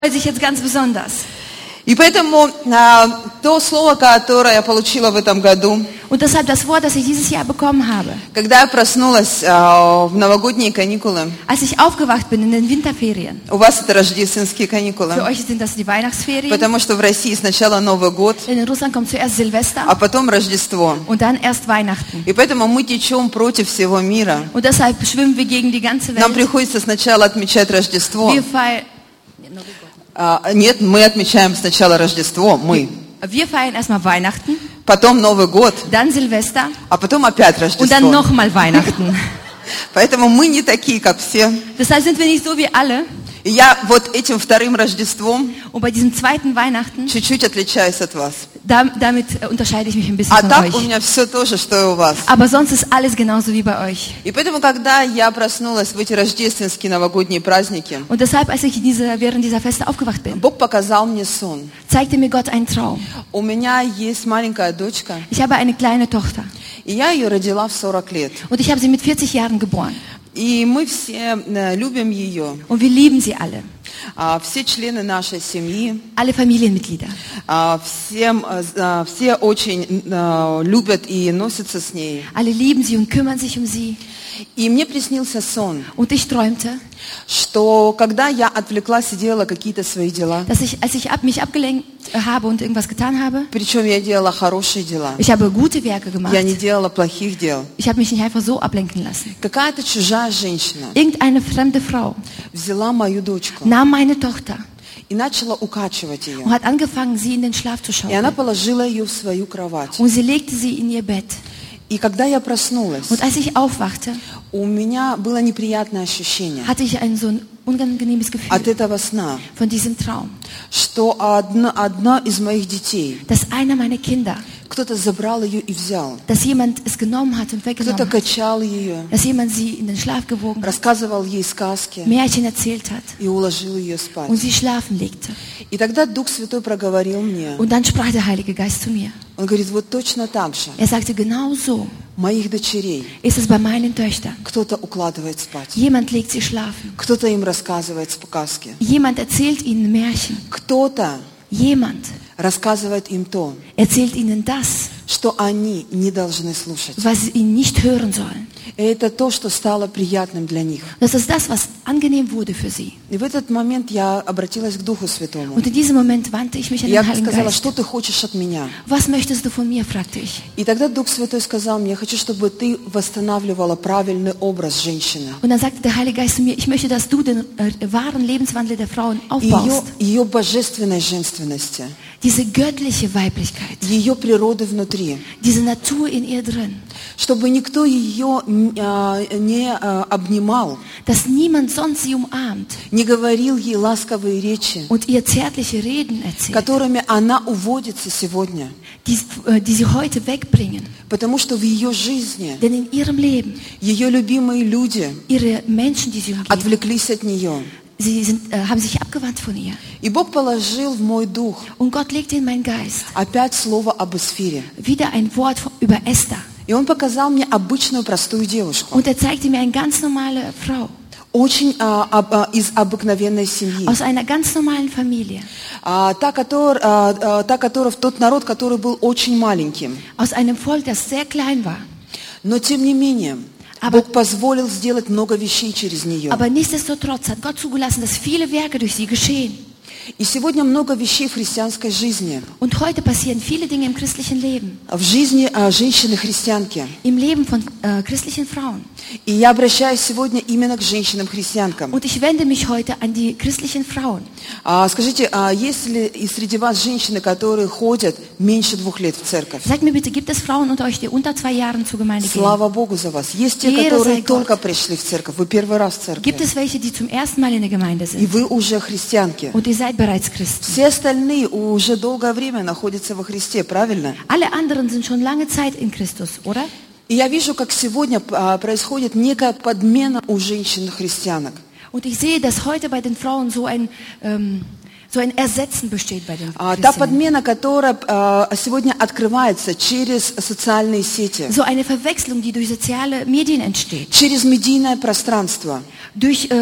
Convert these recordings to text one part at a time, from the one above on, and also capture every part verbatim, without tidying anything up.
sich jetzt ganz besonders. И поэтому а, то слово, которое я получила в этом году, Und deshalb das Wort, das ich dieses Jahr bekommen habe, когда я проснулась а, в новогодние каникулы, als ich aufgewacht bin in den Winterferien. у вас это рождественские каникулы, Für euch sind das die Weihnachtsferien. потому что в России сначала Новый год, Denn in Russland kommt zuerst Silvester а потом Рождество. und dann erst Weihnachten. И поэтому мы течем против всего мира. Und deshalb schwimmen wir gegen die ganze Нам Welt. приходится сначала отмечать Рождество. Wir feiern, А, нет, мы отмечаем сначала Рождество, мы. wir feiern erstmal Weihnachten, Потом Новый год, dann Silvester а потом опять und dann Рождество. nochmal Weihnachten. Поэтому мы не такие, как все. Deshalb sind wir nicht so wie alle. И я вот этим вторым Рождеством Und bei diesem zweiten Weihnachten, чуть-чуть отличаюсь от вас. da, damit äh, unterscheide ich mich ein bisschen А von так у euch. меня все то же, что и у вас. Aber sonst ist alles genauso wie bei euch. И поэтому, когда я проснулась в эти рождественские новогодние праздники, Und deshalb, als ich diese, während dieser Feste aufgewacht bin, Бог показал мне сон. zeigte mir Gott einen Traum. У меня есть маленькая дочка, Ich habe eine kleine Tochter и я ее родила в сорок лет. und ich habe sie mit vierzig Jahren geboren. И мы все э, любим ее. Und wir lieben sie alle, А, Все члены нашей семьи, alle Familienmitglieder. а, всем, э, э, все очень э, любят и носятся с ней. Alle lieben sie und kümmern sich um sie. И мне приснился сон, Und ich träumte, что когда я отвлеклась и делала какие-то свои дела, dass ich, als ich ab, mich abgelenkt habe und irgendwas getan habe, причем я делала хорошие дела, ich habe gute Werke gemacht. я не делала плохих дел, Ich habe mich nicht einfach so ablenken lassen. какая-то чужая женщина Irgendeine fremde Frau взяла мою дочку nahm meine Tochter и начала укачивать ее. und hat angefangen, sie in den Schlaf zu И она schaukeln. положила ее в свою кровать. Und sie legte sie in ihr Bett. И когда я проснулась, Und als ich aufwachte, у меня было неприятное ощущение hatte ich ein so ein unangenehmes от Gefühl этого сна, von diesem Traum, что одна, одна из моих детей, dass einer meiner Kinder, кто-то забрал ее и взял, dass jemand es genommen hat und кто-то weggenommen hat, качал ее, dass jemand sie in den Schlaf gewogen hat, рассказывал ей сказки Märchen erzählt hat и уложил ее спать. und sie schlafen legte. И тогда Дух Святой проговорил мне, Und dann sprach der Heilige Geist zu mir. он говорит, вот точно так же Er sagte, genau so моих дочерей ist es bei meinen Töchtern. кто-то укладывает спать, Jemand legt sie schlafen. кто-то им рассказывает сказки, Jemand erzählt ihnen Märchen. кто-то Jemand рассказывает им то, erzählt ihnen das, что они не должны слушать. was sie nicht hören sollen. И это то, что стало приятным для них. Das ist das, was angenehm wurde für sie. И в этот момент я обратилась к Духу Святому. Und in diesem Moment wandte ich mich an И я den Heiligen сказала, Geist. что ты хочешь от меня? Was möchtest du von mir, fragte ich. И тогда Дух Святой сказал мне, я хочу, чтобы ты восстанавливала правильный образ женщины. Und dann sagte der Heilige Geist zu mir, ich möchte, dass du den äh, wahren Lebenswandel der Frauen Ее, aufbaust. ее божественной женственности, Diese göttliche Weiblichkeit, ее природы внутри. diese Natur in ihr drin. Чтобы никто ее а, не а, обнимал, Dass niemand sonst sie umarmt не говорил ей ласковые речи, und ihr zärtliche Reden erzählt, которыми она уводится сегодня. die, äh, die sie heute wegbringen. Потому что в ее жизни Denn in ihrem Leben, ее любимые люди ihre Menschen, die sie umgeben, отвлеклись от нее. sie sind, äh, haben sich abgewandt von ihr. И Бог положил в мой дух Und Gott legte in meinen Geist опять слово об Эсфире. wieder ein Wort über Esther. И Он показал мне обычную простую девушку, Und er zeigte mir eine ganz normale Frau очень а, об- а, из обыкновенной семьи. aus einer ganz normalen Familie. А, та, котор- а, а, та, которая в тот народ, который был очень маленьким. Aus einem Volk, das sehr klein war. Но тем не менее, Aber- Бог позволил сделать много вещей через нее. Aber nichtsdestotrotz hat Gott zugelassen, dass viele Werke durch sie geschehen. И сегодня много вещей в христианской жизни, Und heute passieren viele Dinge im christlichen Leben, в жизни а, женщины-христианки. im Leben von äh, christlichen Frauen. И я обращаюсь сегодня именно к женщинам-христианкам. Und ich wende mich heute an die christlichen Frauen. А, скажите, а есть ли и среди вас женщины, которые ходят меньше двух лет в церковь? Sagt mir bitte, gibt es Frauen unter euch, die unter zwei Jahren zur Gemeinde gehen? Слава Богу за вас. Есть те, Ehre которые sei Gott. только пришли в церковь. Вы первый раз в церкви. Gibt es welche, die zum ersten Mal in der Gemeinde И sind? вы уже христианки. Und ihr seid bereits Christen. Все остальные уже долгое время находятся во Христе, правильно? Alle anderen sind schon lange Zeit in Christus, oder? И я вижу, как сегодня а, происходит некая подмена у женщин-христианок. Und ich sehe, dass heute bei den Frauen so ein, ähm, so ein Ersetzen besteht bei den А, Та Christinnen. подмена, которая а, сегодня открывается через социальные сети, So eine Verwechslung, die durch soziale Medien entsteht. через медийное пространство. Durch ähm,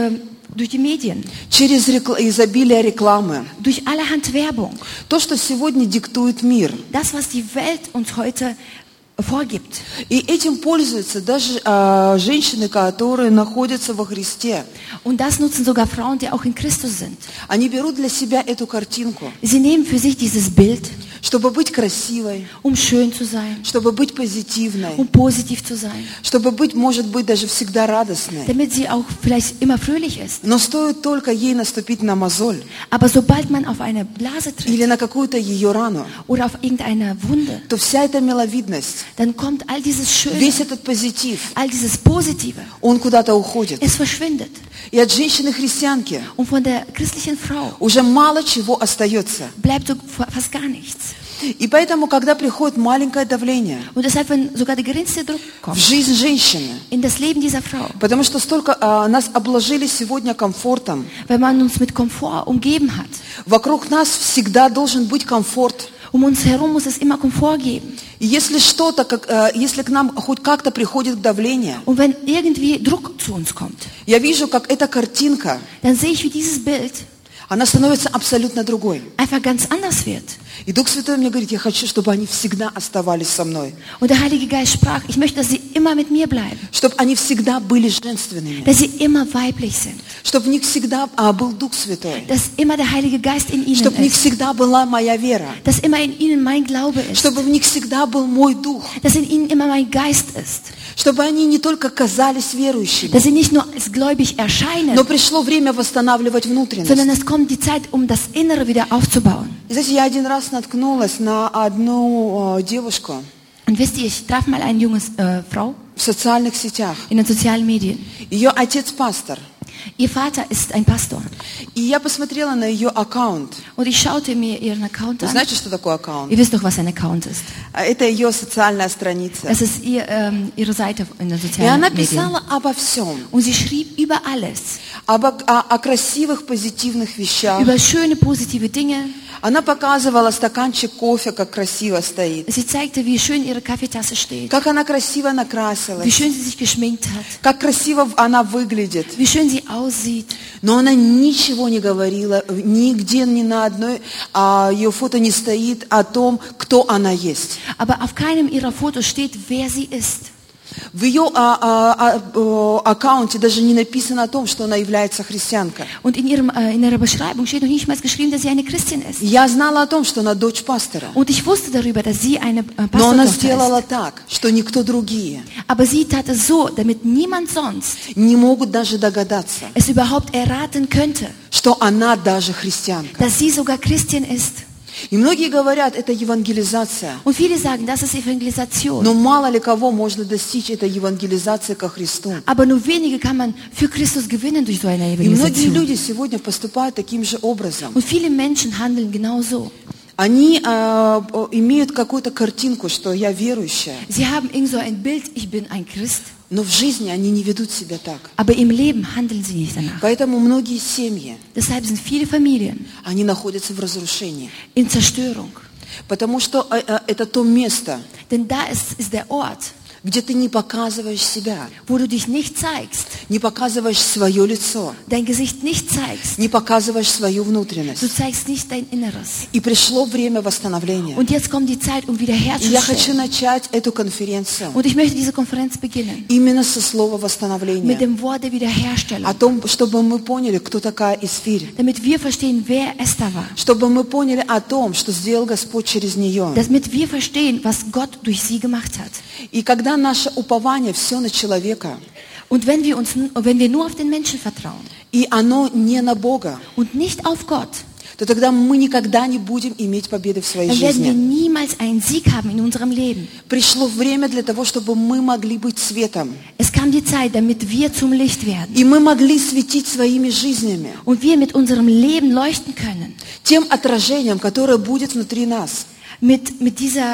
durch die Medien, через рекл- изобилие рекламы. durch allerhand Werbung. То, что сегодня диктует мир. Das, was die Welt uns heute vorgibt. И этим пользуются даже а, женщины, которые находятся во Христе. Und das nutzen sogar Frauen, die auch in Christus sind. Они берут для себя эту картинку, Sie nehmen für sich dieses Bild, чтобы быть красивой, um schön zu sein, чтобы быть позитивной, um positiv zu sein, чтобы быть, может быть, даже всегда радостной. damit sie auch vielleicht immer fröhlich ist. Но стоит только ей наступить на мозоль Aber sobald man auf eine Blase или tritt на какую-то ее рану, oder auf irgendeine Wunde, то вся эта миловидность, dann kommt all dieses Schöne, весь этот позитив, all dieses Positive, он куда-то уходит. es verschwindet. И от женщины-христианки Und von der christlichen Frau уже мало чего остается. bleibt so fast gar nichts. И поэтому, когда приходит маленькое давление Und deshalb, wenn sogar der geringste Druck в kommt жизнь женщины, in das Leben dieser Frau, потому что столько а, нас обложили сегодня комфортом, weil man uns mit Komfort umgeben hat. вокруг нас всегда должен быть комфорт. Um uns herum muss es immer Komfort geben. И если что-то, как, а, если к нам хоть как-то приходит давление, Und wenn irgendwie Druck zu uns kommt, я вижу, как эта картинка, dann sehe ich, wie dieses Bild она становится абсолютно другой. einfach ganz anders wird. И Дух Святой мне говорит, я хочу, чтобы они всегда оставались со мной, Und der Heilige Geist sprach, ich möchte, dass sie immer mit mir bleiben, чтобы они всегда были женственными, dass sie immer weiblich sind, чтобы в них всегда а, был Дух Святой, dass immer der Heilige Geist in ihnen чтобы в них ist, всегда была моя вера, dass immer in ihnen mein Glaube ist, чтобы в них всегда был мой Дух, dass in ihnen immer mein Geist ist, чтобы они не только казались верующими, dass sie nicht nur als gläubig erscheinen, но пришло время восстанавливать внутренность. sondern es kommt die Zeit, um das Innere wieder aufzubauen. И знаете, я один раз наткнулась на одну э, девушку Und wisst ihr, ich traf mal eine junge äh, Frau в социальных сетях. in den sozialen Medien. Ее отец пастор. Ihr Vater ist ein Pastor. И я посмотрела на ее аккаунт. Und ich schaute mir ihren Account Вы an. знаете, что такое аккаунт? Ihr wisst doch, was ein Account ist. Это ее социальная страница. Das ist ihr, ähm, ihre Seite in den И sozialen она Medien. писала обо всем. Und sie schrieb über alles. Об, о, о красивых, позитивных вещах. Über schöne, positive Dinge. Она показывала стаканчик кофе, как красиво стоит. Sie zeigte, wie schön ihre Kaffeetasse steht. Как она красиво Wie накрасилась. schön sie sich geschminkt hat. Как красиво она выглядит. Wie schön sie aussieht. Но она ничего не говорила, нигде, ни на одной а, ее фото не стоит о том, кто она есть. Aber auf keinem ihrer Fotos steht, wer sie ist. В ее а, а, а, аккаунте даже не написано о том, что она является христианкой. Und in, ihrem, äh, in ihrer Beschreibung steht noch nicht mal geschrieben, dass sie eine Christin ist. Я знала о том, что она дочь пастора. Und ich wusste darüber, dass sie eine äh, Но она Pastortochter сделала ist. так, что никто другие Aber sie tat es so, damit niemand sonst не могут даже dogадаться, es überhaupt erraten könnte, что она даже христианка. dass sie sogar Christin ist. И многие говорят, это евангелизация. Und viele sagen, das ist Evangelisation. Но мало ли кого можно достичь этой евангелизации ко Христу. Aber nur wenige kann man für Christus gewinnen durch so eine И многие Evangelisation. люди сегодня поступают таким же образом. Und viele Menschen handeln genau so. Они а, имеют какую-то картинку, что я верующая, Sie haben irgend so ein Bild, ich bin ein Christ, но в жизни они не ведут себя так. aber im Leben handeln sie nicht danach. Поэтому многие семьи, Deshalb sind viele Familien они находятся в разрушении. in Zerstörung. Потому что а, а, это то место, Denn da ist, ist der Ort, где ты не показываешь себя, wo du dich nicht zeigst, не показываешь свое лицо, dein Gesicht nicht zeigst. не показываешь свою Du внутренность. zeigst nicht dein Inneres. И пришло время восстановления. Und jetzt kommt die Zeit, um И я хочу wiederherzustellen. начать эту конференцию Und ich möchte diese Konferenz beginnen именно со слова mit восстановления. dem Wort der О Wiederherstellung, том, чтобы мы поняли, кто такая Исфирь. damit wir verstehen, wer Esther war. Чтобы мы поняли о том, что сделал Господь через нее. Damit wir verstehen, was Gott durch sie gemacht hat. И когда наше упование все на человека, Und wenn wir, uns, wenn wir nur auf den Menschen vertrauen и оно не на Бога, und nicht auf Gott, то тогда мы никогда не будем иметь победы в своей dann werden wir жизни. niemals einen Sieg haben in unserem Leben. Пришло время для того, чтобы мы могли быть светом. Es kam die Zeit, damit wir zum Licht werden И мы могли светить своими жизнями, und wir mit unserem Leben leuchten können. тем отражением, которое будет внутри нас. Mit, mit dieser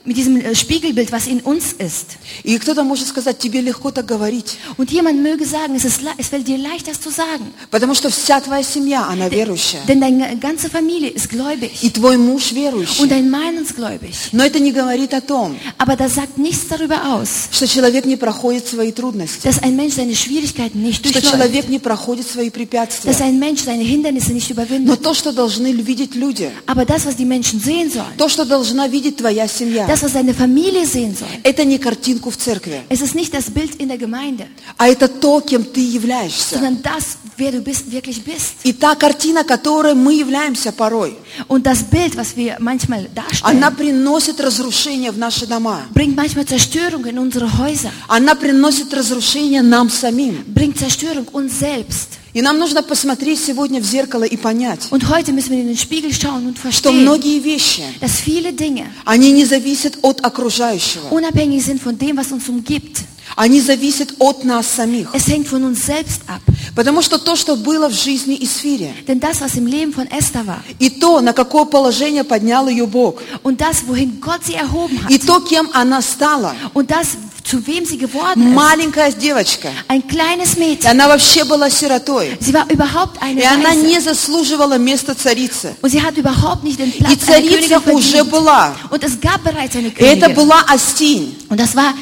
mit diesem äh, Spiegelbild, was in uns ist. И кто-то может сказать, тебе легко так говорить, Und jemand möge sagen, es, ist, le- es fällt dir leicht, das zu sagen. потому что вся твоя семья, она верующая, Denn deine ganze Familie ist gläubig. и твой муж Und верующий. dein Mann ist gläubig. Но это не говорит о том, Aber das sagt nichts darüber aus, что человек не проходит свои трудности, dass ein Mensch seine Schwierigkeiten nicht что durchläuft. человек не проходит свои препятствия. Dass ein Mensch seine Hindernisse nicht Но überwindet. то, что должны видеть люди, Aber das, was die Menschen sehen sollen, то, что должна видеть твоя семья, das, was deine Familie sehen soll, это не картинку в церкви, es ist nicht das Bild in der Gemeinde, а это то, кем ты являешься. sondern das, wer du bist, wirklich bist. И та картина, которой мы являемся порой, Und das Bild, was wir manchmal она darstellen, приносит разрушение в наши дома. bringt manchmal Zerstörung in unsere Häuser, Она приносит разрушение нам самим. bringt Zerstörung uns selbst. И нам нужно посмотреть сегодня в зеркало и понять, Und heute müssen wir in den Spiegel schauen und что verstehen, многие вещи, dass viele Dinge они не зависят от окружающего. unabhängig sind von dem, was uns umgibt. Они зависят от нас самих. Es hängt von uns selbst ab. Потому что то, что было в жизни Исфири, Denn das, was im Leben von Esther war, и то, на какое положение поднял ее Бог, und das, wohin Gott sie erhoben и hat, то, кем она стала, und das, zu wem sie geworden ist, маленькая девочка, ein kleines и Mädchen. она вообще была сиротой, Sie war überhaupt eine и она Waise. не заслуживала места царицы. Und sie hat überhaupt nicht den И Platz einer царица Königin уже verdient. была, Und es gab bereits eine и это Königin. была Астинь. Und das war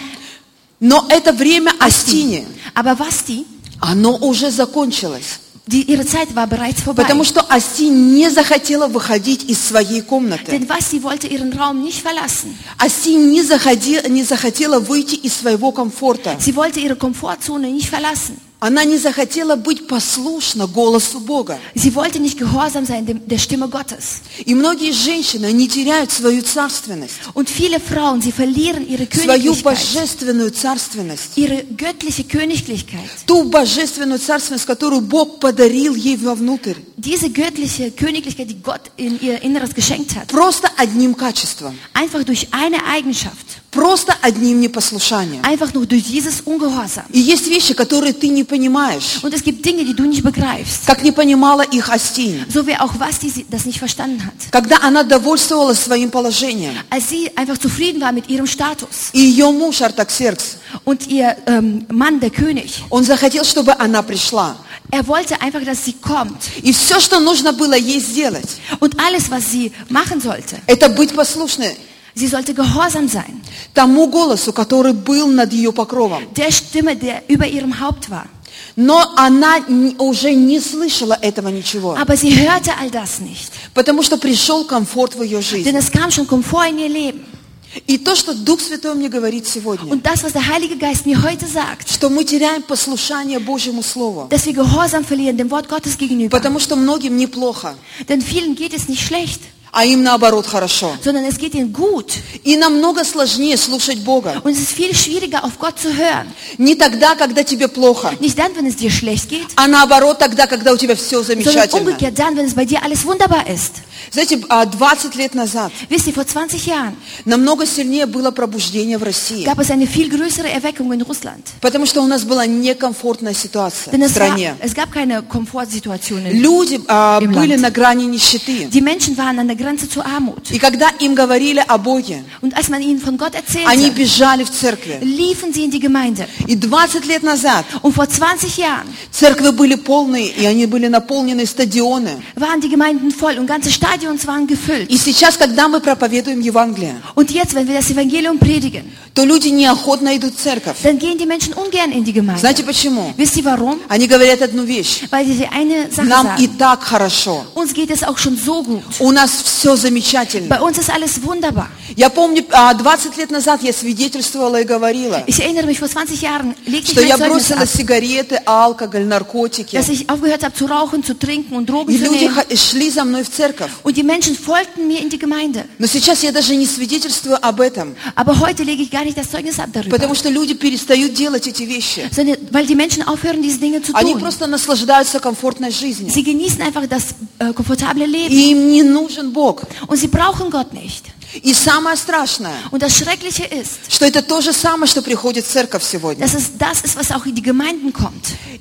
Но это время Астини, aber Vasti, оно уже закончилось. die, ihre Zeit war bereits vorbei. Потому что Астинь не захотела выходить из своей комнаты. Denn Vasti wollte ihren Raum nicht verlassen. Астинь не, заходи, не захотела выйти из своего комфорта. Sie wollte ihre Komfortzone nicht verlassen. Она не захотела быть послушна голосу Бога. Sie wollte nicht gehorsam sein dem, der Stimme Gottes. И многие женщины, они теряют свою царственность, Und viele Frauen, sie verlieren ihre свою Königlichkeit, божественную царственность, ihre göttliche Königlichkeit. ту божественную царственность, которую Бог подарил ей вовнутрь. Diese göttliche Königlichkeit, die Gott in ihr Inneres geschenkt hat. Просто одним качеством, Einfach durch eine Eigenschaft. просто одним непослушанием. Einfach nur durch dieses Ungehorsam. И есть вещи, которые ты не понимаешь, Und es gibt Dinge, die du nicht begreifst. как не понимала их Астинь, So wie auch Vasti sie das nicht verstanden hat. когда она довольствовалась своим положением. Als sie einfach zufrieden war mit ihrem Status. И ее муж Артаксеркс, Und ihr ähm, Mann, der König, он захотел, чтобы она пришла. er wollte einfach, dass sie kommt. И все, что нужно было ей сделать, Und alles, was sie machen sollte, это быть послушной sie sollte gehorsam sein. тому голосу, который был над ее покровом. Der Stimme, der über ihrem Haupt war. Но она н- уже не слышала этого ничего, Aber sie hörte all das nicht. потому что пришел комфорт в ее Denn жизни. es kam schon Komfort in ihr Leben. И то, что Дух Святой мне говорит сегодня, Und das, was der Heilige Geist mir heute sagt, что мы теряем послушание Божьему Слову, dass wir Gehorsam verlieren dem Wort Gottes gegenüber. потому что многим неплохо, Denn vielen geht es nicht schlecht, а им наоборот хорошо. sondern es geht ihnen gut. И намного сложнее слушать Бога. Und es ist viel schwieriger, auf Gott zu hören. Не тогда, когда тебе плохо, Nicht dann, wenn es dir schlecht geht, а наоборот тогда, когда у тебя все sondern замечательно. umgekehrt dann, wenn es bei dir alles wunderbar ist. Знаете, а, двадцать лет назад Wisst ihr, vor zwanzig Jahren намного сильнее было пробуждение в России, gab es eine viel größere Erweckung in Russland. потому что у нас была некомфортная ситуация Denn в es, war, стране. es gab keine Komfortsituation. In, Люди а, Im были Land. на грани нищеты. die Menschen waren an der Grenze zur Armut. И когда им говорили о Боге, Und als man ihnen von Gott они erzählte, бежали в церкви. liefen sie in die Gemeinde. И двадцать лет назад Und vor zwanzig Jahren церкви были полные, и они были наполнены стадионы. waren die Gemeinden voll und ganze Stadions waren gefüllt. И сейчас, когда мы проповедуем Евангелие, Und jetzt, wenn wir das Evangelium predigen, то люди неохотно идут в церковь. dann gehen die Menschen ungern in die Gemeinde. Знаете почему? Wisst ihr warum? Они говорят одну вещь. Weil sie eine Sache Нам и sagen. так хорошо. Uns geht es auch schon so gut. У нас все замечательно. Bei uns ist alles wunderbar. Я помню, а, двадцать лет назад я свидетельствовала и говорила, Ich erinnere mich, vor zwanzig Jahren legte что ich я mein Zeugnis бросила ab, сигареты, алкоголь, наркотики. dass ich aufgehört habe zu rauchen, zu trinken und Drogen И zu люди nehmen. х- шли за мной в церковь. Und die Menschen folgten mir in die Gemeinde. Но сейчас я даже не свидетельствую об этом, Aber heute lege ich gar nicht das Zeugnis ab darüber. потому что люди перестают делать эти вещи. Sondern, weil die Menschen aufhören, diese Dinge zu Они tun. просто наслаждаются комфортной жизнью. Sie genießen einfach das äh, komfortable Leben. И им не нужен Бог. Und sie brauchen Gott nicht. И самое страшное, Und das Schreckliche ist, что это то же самое, что приходит в церковь сегодня. dass es das ist, was auch in die Gemeinden kommt.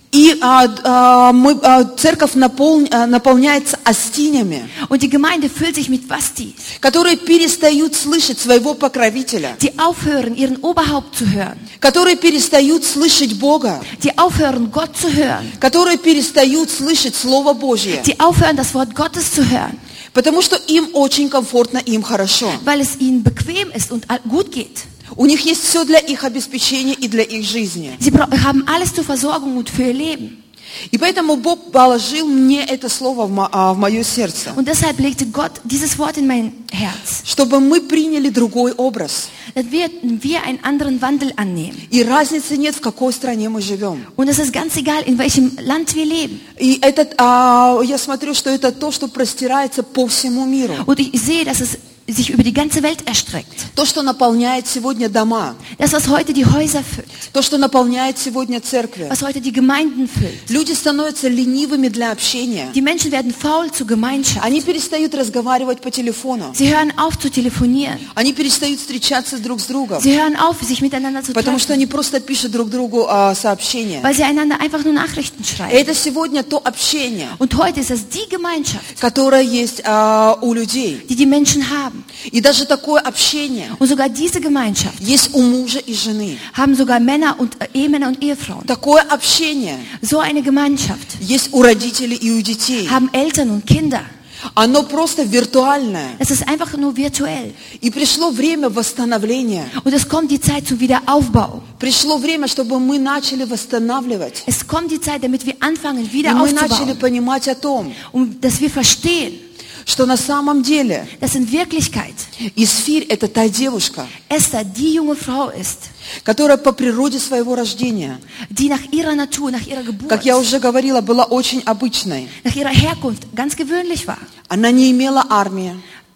И а, а, мы, а, церковь наполн, а, наполняется астинями, Und die Gemeinde füllt sich mit Vastis, которые перестают слышать своего покровителя, die aufhören, ihren Oberhaupt zu hören, которые перестают слышать Бога, die aufhören, Gott zu hören, которые перестают слышать Слово Божье, die aufhören, das Wort Gottes zu hören, потому что им очень комфортно, им хорошо. weil es ihnen bequem ist und gut geht. У них есть все для их обеспечения и для их жизни. Sie bra- haben alles zur Versorgung und für ihr Leben. И поэтому Бог положил мне это слово в, мо- а, в мое сердце, Und deshalb legte Gott dieses Wort in mein Herz, чтобы мы приняли другой образ. dass wir, wir einen anderen Wandel annehmen. И разницы нет, в какой стране мы живем. Und es ist ganz egal, in welchem Land wir leben. И этот, а, я смотрю, что это то, что простирается по всему миру. Und ich sehe, dass es sich über die ganze Welt erstreckt. То, что наполняет сегодня дома. Das, was heute die Häuser füllt, То, что наполняет сегодня церкви. was heute die Gemeinden füllt. Люди становятся ленивыми для общения. Die Menschen werden faul zur Gemeinschaft. Они перестают разговаривать по телефону. Sie hören auf zu telefonieren. Они перестают встречаться друг с другом. Sie hören auf, sich miteinander zu Потому что treffen, они просто pишут друг другу а, сообщения. weil sie einander einfach nur Nachrichten И schreiben. это сегодня то общение, Und heute ist es die Gemeinschaft, которое есть а, у людей. die die Menschen haben. И даже такое общение Und sogar diese Gemeinschaft есть у мужа и жены. haben sogar Männer und äh, Ehemänner und Ehefrauen. Такое общение So eine Gemeinschaft есть у родителей и у детей. haben Eltern und Kinder. Оно просто виртуальное. Es ist einfach nur virtuell. И пришло время восстановления. Und es kommt die Zeit zum Wiederaufbau. Пришло время, чтобы мы начали восстанавливать. Es kommt die Zeit, damit wir anfangen, И wieder мы начали aufzubauen. понимать о том, Und dass wir verstehen, что на самом деле dass in Wirklichkeit Исфирь – это та девушка, Esther die junge Frau ist, которая по природе своего рождения, die nach ihrer Natur, nach ihrer Geburt, как я уже говорила, была очень обычной. nach ihrer Herkunft ganz gewöhnlich war. Она не имела армии.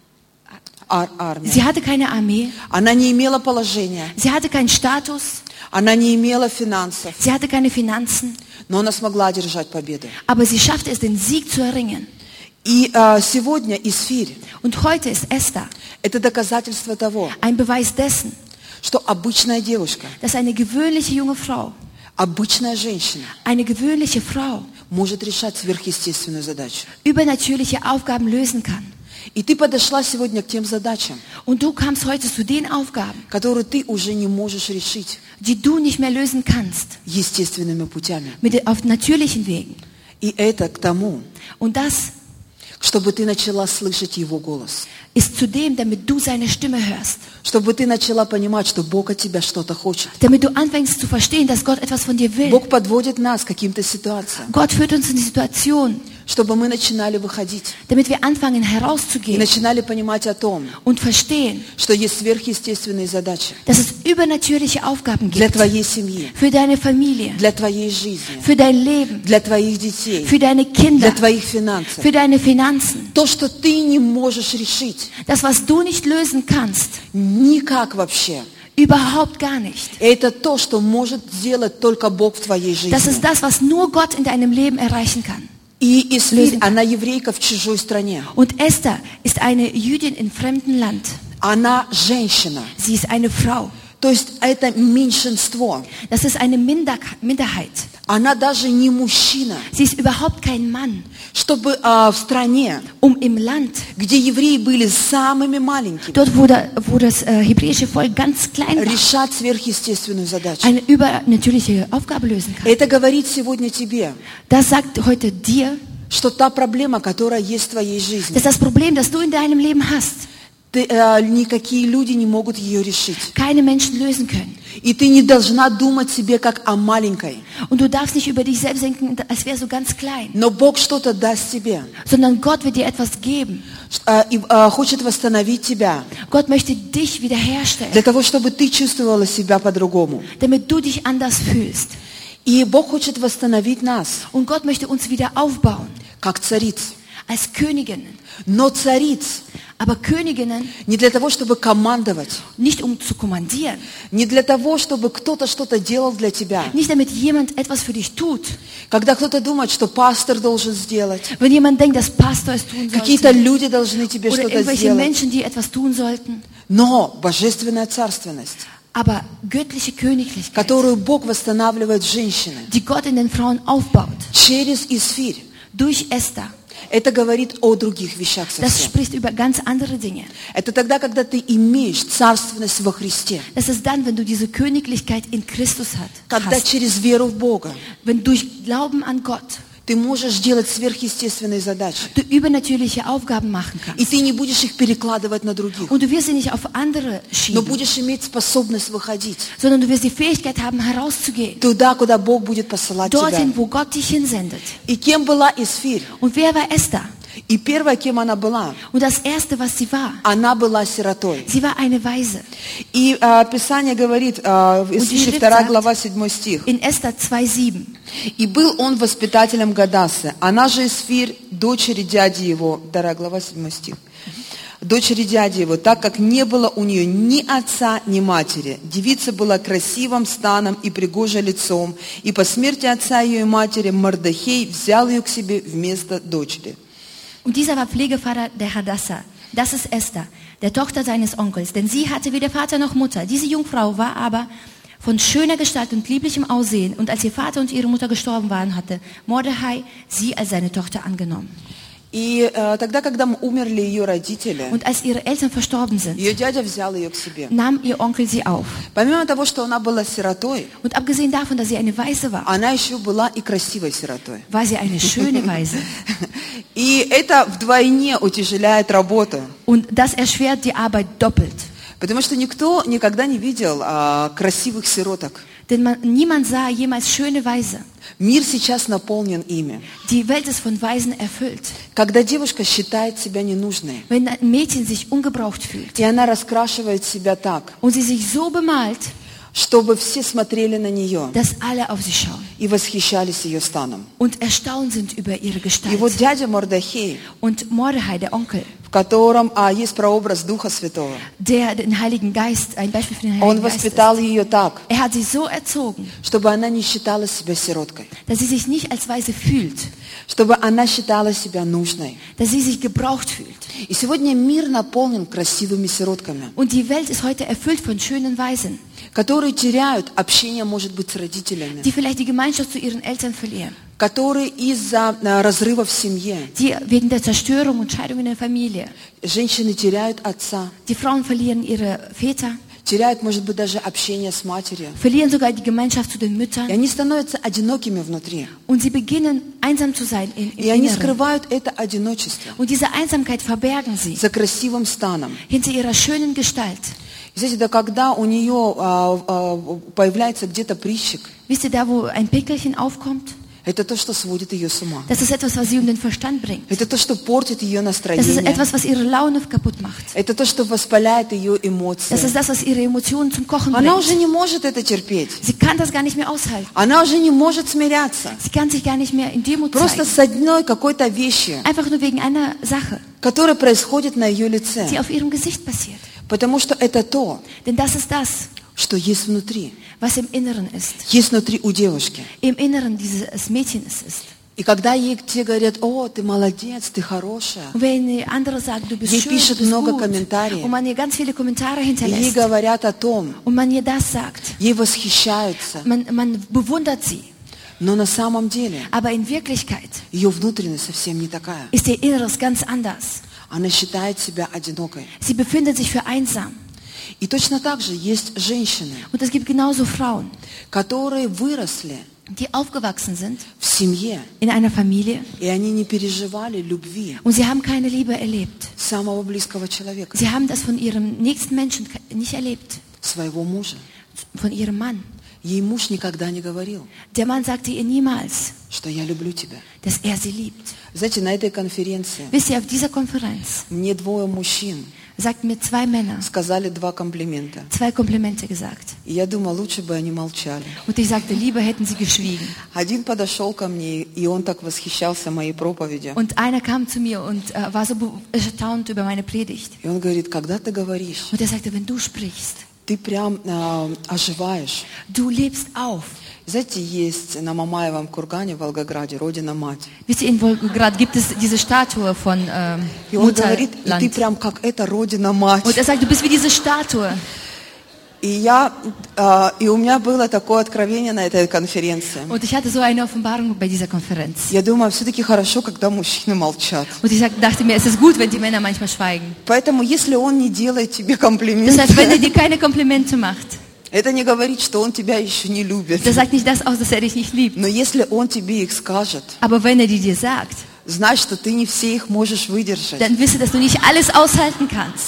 Ар- армии. Sie hatte keine Armee, Она не имела положения. sie hatte keinen Status, Она не имела финансов. sie hatte keine Finanzen, Но она смогла одержать победу. aber sie schaffte es, den Sieg zu erringen. И а, сегодня Исфирь Und heute ist Esther – это доказательство того, ein Beweis dessen, что обычная девушка, dass eine gewöhnliche junge Frau, обычная женщина eine gewöhnliche Frau может решать сверхъестественную задачу. übernatürliche Aufgaben lösen kann. И ты подошла сегодня к тем задачам, Und du kamst heute zu den Aufgaben, которые ты уже не можешь решить die du nicht mehr lösen kannst, естественными путями. mit, auf natürlichen Wegen. И это к тому, Und das чтобы ты начала слышать Его голос. ist zudem, damit du seine Stimme hörst. Чтобы ты начала понимать, что Бог от тебя что-то хочет. Damit du anfängst zu verstehen, dass Gott etwas von dir will. Бог подводит нас к каким-то ситуациям, Gott führt uns in die Situation, чтобы мы начинали выходить damit wir anfangen и herauszugehen начинали понимать о том, und verstehen, что есть сверхъестественные задачи dass es übernatürliche Aufgaben для gibt. твоей семьи, Für deine Familie, для твоей жизни, für dein Leben, для твоих детей, für deine для Kinder, твоих финансов. für deine Finanzen. То, что ты не можешь решить, Das, was du nicht lösen kannst, никак вообще. überhaupt gar nicht. Это то, что может сделать только Бог в твоей Das жизни. ist das, was nur Gott in deinem Leben erreichen kann. И Исфирь, она еврейка в чужой стране. Und Esther ist eine Jüdin in fremdem Land. Она женщина. Sie ist eine Frau. То есть это меньшинство. Das ist eine Minder Minderheit. Она даже не мужчина. Sie ist überhaupt kein Mann. Чтобы а, в стране, Um im Land, где евреи были самыми маленькими, dort wo, da, wo das äh, hebräische Volk ganz klein war, решать сверхъестественную задачу. eine übernatürliche Aufgabe lösen kann. Это говорит сегодня тебе, Das sagt heute dir, что та проблема, которая есть в твоей жизни, dass das Problem, das du in deinem Leben hast, ты, э, никакие люди не могут ее решить. keine Menschen lösen können. И ты не должна думать себе как о маленькой. Und du darfst nicht über dich selbst denken, als wärst du ganz klein. Но Бог что-то даст тебе. Sondern Gott wird dir etwas geben. э, И э, хочет восстановить тебя. Gott möchte dich wiederherstellen, Для того, чтобы ты чувствовала себя по-другому. damit du dich anders fühlst. И Бог хочет восстановить нас, Und Gott möchte uns wieder aufbauen, как цариц. als Königinnen. Но цариц Aber Königinnen не для того, чтобы командовать. nicht um zu kommandieren, Не для того, чтобы кто-то что-то делал для тебя. nicht damit jemand etwas für dich tut. Когда кто-то думает, что пастор должен сделать, Wenn jemand denkt, dass Pastor es tun какие-то sollte, люди должны тебе oder что-то irgendwelche сделать. Menschen, die etwas tun sollten. Но божественная царственность, Aber göttliche Königlichkeit, которую Бог восстанавливает в женщине die Gott in den Frauen aufbaut, через Исфирь, durch Esther, это говорит о других вещах das совсем. spricht über ganz andere Dinge. Это тогда, когда ты имеешь царственность во Христе, Das ist dann, wenn du diese Königlichkeit in Christus hat, когда hast. через веру в Бога Wenn durch Glauben an Gott ты можешь делать сверхъестественные задачи, du übernatürliche Aufgaben machen и kannst. ты не будешь их перекладывать на других, Und du wirst sie nicht auf andere но schieben, будешь иметь способность выходить sondern du wirst die Fähigkeit haben, herauszugehen. туда, куда Бог будет посылать тебя. Dorthin, wo Gott dich hinsendet. И кем была Исфирь? Und wer war Esther? И первое, кем она была, Und das Erste, was sie war, она была сиротой. sie war eine Waise. И а, Писание говорит, а, в Und die Исфире Schrift вторая sagt, глава, седьмой стих. In Esther zwei sieben. «И был он воспитателем Гадасы, она же Исфирь, дочери дяди его». Вторая глава, седьмой стих. Дочери дяди его, так как не было у нее ни отца, ни матери. Девица была красивым станом и пригожа лицом. И по смерти отца ее и матери Мордехей взял ее к себе вместо дочери». Und dieser war Pflegevater der Hadassah. Das ist Esther, der Tochter seines Onkels. Denn sie hatte weder Vater noch Mutter. Diese Jungfrau war aber von schöner Gestalt und lieblichem Aussehen. Und als ihr Vater und ihre Mutter gestorben waren, hatte Mordechai sie als seine Tochter angenommen. И э, тогда, когда умерли ее родители, Und als ihre Eltern verstorben sind, ее дядя взял ее к себе. nahm ihr Onkel sie auf. Помимо того, что она была сиротой, Und abgesehen davon, dass sie eine Waise war, она еще была и красивой сиротой. war sie eine schöne Waise. И это вдвойне утяжеляет работу. Und das erschwert die Arbeit doppelt. Потому что никто никогда не видел а, красивых сироток. Denn man, niemand sah jemals schöne Waise. Мир сейчас наполнен ими. Die Welt ist von Waisen erfüllt. Когда девушка считает себя ненужной, Wenn ein Mädchen sich ungebraucht fühlt и она раскрашивает себя так, und sie sich so bemalt, чтобы все смотрели на нее dass alle auf sie schauen и восхищались ее станом. und erstaunt sind über ihre И вот Gestalt. дядя Мордехей, Und Mordechai, der Onkel, в котором а, есть прообраз Духа Святого, der den Heiligen Geist, ein Beispiel für den он Heiligen Geist ist, воспитал ее так, er hat sie so erzogen, чтобы она не считала себя сироткой, dass sie sich nicht als Waise fühlt, чтобы она считала себя нужной. dass sie sich gebraucht fühlt. И сегодня мир наполнен красивыми сиротками, Und die Welt ist heute erfüllt von schönen Waisen, которые теряют общение, может быть, с родителями, die vielleicht die Gemeinschaft zu ihren Eltern verlieren, которые из-за а, разрыва в семье, die wegen der Zerstörung und Scheidung in der Familie, женщины теряют отца, die Frauen verlieren ihre Väter, теряют, может быть, даже общение с матерью. verlieren sogar die Gemeinschaft zu den Müttern И они становятся одинокими внутри. und sie beginnen einsam zu sein in, И im они Inneren. скрывают это одиночество Und diese Einsamkeit verbergen sie за красивым станом. hinter ihrer schönen Gestalt. И знаете, да когда у нее а, а, появляется где-то прыщик, Wisst ihr, da wo ein Pickelchen aufkommt? это то, что сводит ее с ума. Das ist etwas, was sie um den Verstand bringt. Это то, что портит ее Das ist настроение. etwas, was ihre Laune kaputt macht. Это то, что воспаляет ее Das эмоции. ist das, was ihre Emotionen zum Kochen Она bringt. уже не может это терпеть. Sie kann das gar nicht mehr aushalten. Она уже не может смиряться. Sie kann sich gar nicht mehr in Demut Просто zeigen. с одной какой-то вещью, Einfach nur wegen einer Sache, которая происходит на ее лице. die auf ihrem Gesicht passiert. Потому что это то, Denn das ist das, что есть внутри. was im Inneren ist. Есть внутри у девушки. Im Inneren dieses Mädchens ist. И когда ей те говорят: «О, ты молодец, ты хорошая», Und wenn die andere sagt, du bist Ей schön, du пишут bist много gut, комментариев. und man ihr ganz viele Kommentare и ей hinterlässt, говорят о том, und man ihr das sagt, ей восхищаются, man, man bewundert sie. но на самом деле Aber in Wirklichkeit ее внутренность совсем не такая. ist ihr Inneres ganz anders. Она считает себя одинокой. Sie befindet sich für einsam. И точно так же есть женщины, Und es gibt genauso Frauen, которые выросли die aufgewachsen sind в семье, in einer Familie и они не переживали любви und sie haben keine Liebe erlebt. самого близкого человека, Sie haben das von ihrem nächsten Menschen nicht erlebt, своего мужа. von ihrem Mann. Ей муж никогда не говорил, Der Mann sagte ihr niemals, что я люблю тебя. dass er sie liebt. Знаете, на этой конференции Wisst ihr, auf dieser Konferenz мне двое мужчин sagten mir zwei Männer сказали два комплимента. zwei Komplimente gesagt. И я думала, лучше бы они молчали. Und ich sagte, lieber hätten sie geschwiegen. Один подошел ко мне, и он так восхищался моей проповедью. Und einer kam zu mir und äh, war so be- erstaunt über meine Predigt. И он говорит: когда ты говоришь, Und er sagte, wenn du sprichst, ты прям äh, оживаешь. du lebst auf. Знаете, есть на Мамаевом кургане в Волгограде Родина-Мать. Wisst ihr, in Wolgograd gibt es diese Statue von ähm, И он говорит: и ты Mutterland. прям как эта Родина-Мать. Und er sagt, du bist wie diese Statue. И, я, э, и у меня было такое откровение на этой конференции. Und ich hatte so eine Offenbarung bei dieser Konferenz. Я думаю, все-таки хорошо, когда мужчины молчат. Und ich sag- dachte mir, es ist gut, wenn die Männer manchmal schweigen. Поэтому, если он не делает тебе Das комплименты, heißt, wenn er dir keine Komplimente macht, это не говорит, что он тебя еще не любит. das sagt nicht das aus, dass er dich nicht liebt. Но если он тебе их скажет, Aber wenn er die dir sagt, знай, что ты не все их можешь выдержать. dann wisse, dass du nicht alles aushalten kannst.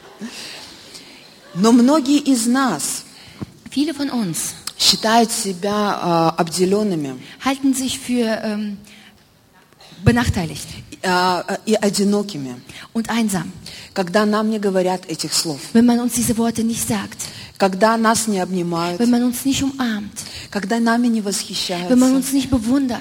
Но многие из нас Viele von uns считают себя а, обделенными halten sich für ähm, benachteiligt а, а, и одинокими, und einsam, когда нам не говорят этих слов, wenn man uns diese Worte nicht sagt, когда нас не обнимают, wenn man uns nicht umarmt, когда нами не wenn man восхищаются. uns nicht bewundert.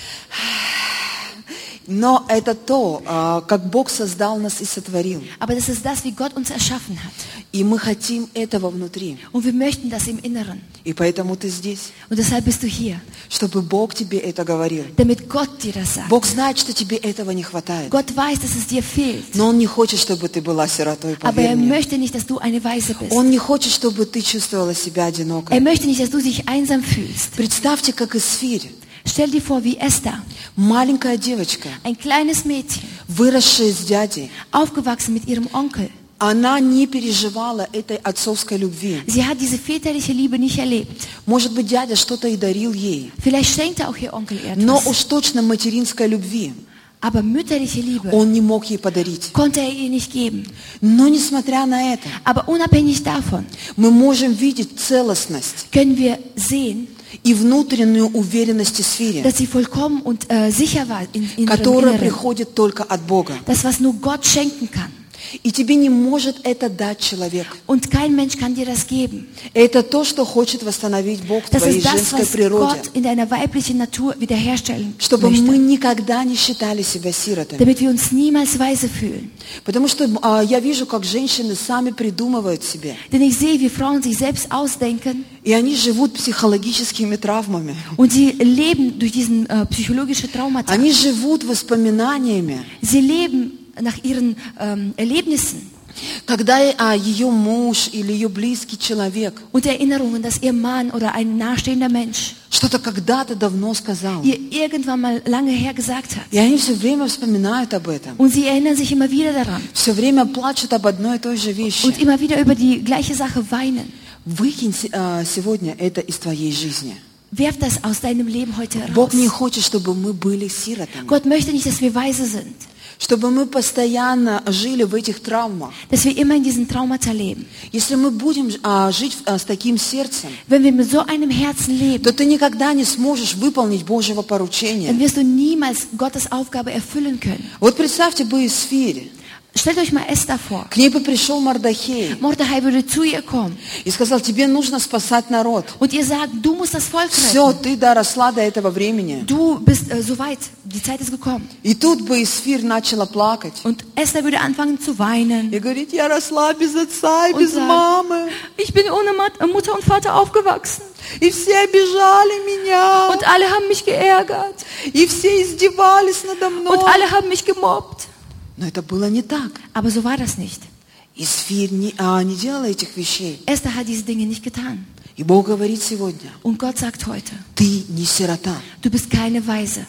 Но это то, а, как Бог создал нас и сотворил. Aber das ist das, wie Gott uns erschaffen hat. И мы хотим этого внутри. Und wir möchten das im Inneren. И поэтому ты здесь, Und deshalb bist du hier, чтобы Бог тебе это говорил. damit Gott dir das sagt. Бог знает, что тебе этого не хватает. Gott weiß, dass es dir fehlt. Но Он не хочет, чтобы ты была сиротой, Aber поверь er мне. möchte nicht, dass du eine Weise bist. Он не хочет, чтобы ты чувствовала себя Er одинокой. möchte nicht, dass du dich einsam fühlst. Представьте, как Исфирь, Stell dir vor, wie Esther, маленькая девочка, ein kleines Mädchen, выросшая с дядей, aufgewachsen mit ihrem Onkel. она не переживала этой отцовской любви. Sie hat diese väterliche Liebe nicht erlebt. Может быть, дядя что-то и дарил ей, Vielleicht schenkte auch ihr Onkel ihr но etwas. уж точно материнской любви Aber mütterliche Liebe он не мог ей подарить. konnte er ihr nicht geben. Но несмотря на это, Aber unabhängig davon мы можем видеть целостность können wir sehen, и внутреннюю уверенность Исфири, dass sie vollkommen und äh, sicher war in, in ihrem которая Inneren. приходит только от Бога. Das, was nur Gott schenken kann. И тебе не может это дать человек. Und kein Mensch kann dir das geben. Это то, что хочет восстановить Бог в Das твоей ist das, женской was природе. Gott in deiner weiblichen Natur wiederherstellen Чтобы мы möchte. никогда не считали себя сиротами. Damit wir uns niemals weise fühlen. Потому что а, я вижу, как женщины сами придумывают себе. Denn ich sehe, wie Frauen sich selbst ausdenken И они живут психологическими травмами. und sie leben durch diesen äh, psychologische Traumata. Они живут воспоминаниями. Sie leben nach ihren ähm, Erlebnissen Когда а, ее муж или ее близкий человек und Erinnerungen, dass ihr Mann oder ein nahestehender Mensch что-то когда-то давно сказал. ihr irgendwann mal lange her gesagt hat. И они все время вспоминают об этом. Und sie erinnern sich immer wieder daran Все время плачут об одной и той же вещи. und immer wieder über die gleiche Sache weinen. Выкинь а, сегодня это из твоей жизни. Werf das aus deinem Leben heute Бог raus. не хочет, чтобы мы были сиротами. Gott möchte nicht, dass wir weise sind, Чтобы мы постоянно жили в этих травмах. dass wir immer in diesen Traumata leben. Если мы будем а, жить а, с таким сердцем, Wenn wir mit so einem Herzen leben, то ты никогда не сможешь выполнить Божьего поручения. dann wirst du niemals Gottes Aufgabe erfüllen können. Вот представьте бы Исфирь. Stellt euch mal Esther vor. К ней бы пришел Мардахей Mordechai würde zu ihr kommen и сказал, тебе нужно спасать народ. und ihr sagt, du musst das Volk Все, retten. ты доросла до этого времени. Du bist äh, soweit, die Zeit ist gekommen. И тут бы Исфирь начала плакать. Und Esther würde anfangen zu weinen И говорит, я росла без отца и und без sagen, мамы. ich bin ohne Mat- Mutter und Vater aufgewachsen И все обижали меня. und alle haben mich geärgert И все издевались надо мной. und alle haben mich gemobbt. Но это было не так. Aber so war das nicht. Исфирь не, а, не делала этих вещей. Esther hat diese Dinge nicht getan. И Бог говорит сегодня, Und Gott sagt heute, ты не сирота. du bist keine Weise.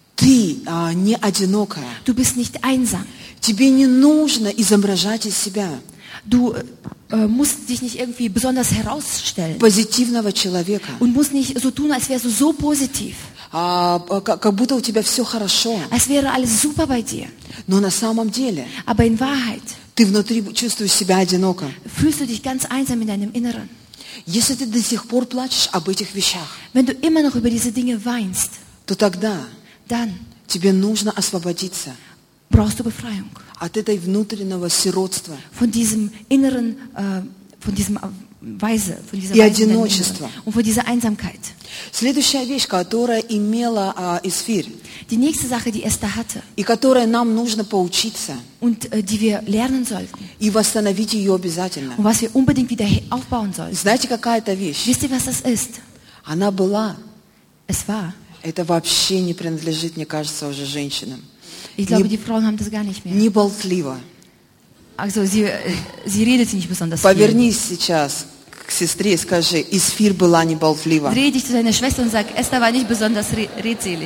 Ты а, не одинокая. Du bist nicht einsam. Тебе не нужно изображать из себя Du äh, musst dich nicht irgendwie besonders herausstellen позитивного человека. und musst nicht so tun, als wärst du so positiv, А, как, как будто у тебя все хорошо. als wäre alles super bei dir. Но на самом деле Aber in Wahrheit ты внутри чувствуешь себя одиноко. fühlst du dich ganz einsam in deinem Inneren. Если ты до сих пор плачешь об этих вещах, Wenn du immer noch über diese Dinge weinst, то тогда dann тебе нужно освободиться brauchst du Befreiung от этой внутреннего сиротства von diesem inneren, äh, von diesem äh, Weise, von dieser и Weise in deinem одиночества. Inneren und von dieser Einsamkeit. Следующая вещь, которая имела а, Исфирь, Die nächste Sache, die Esther hatte и которой нам нужно поучиться, und äh, die wir lernen sollten и восстановить ее обязательно. und was wir unbedingt wieder he- aufbauen sollten. Знаете, какая это вещь? Wisst ihr, was das ist? Она была. Es war. Это вообще не принадлежит, мне кажется, уже женщинам. Ich glaube, Не, die Frauen haben das gar nicht mehr. не болтливо. Also sie, äh, sie redet nicht besonders viel. Повернись сейчас к сестре и скажи, Эсфир была не болтлива. Dreh dich zu deiner Schwester und sag, Esther war nicht besonders re- redselig.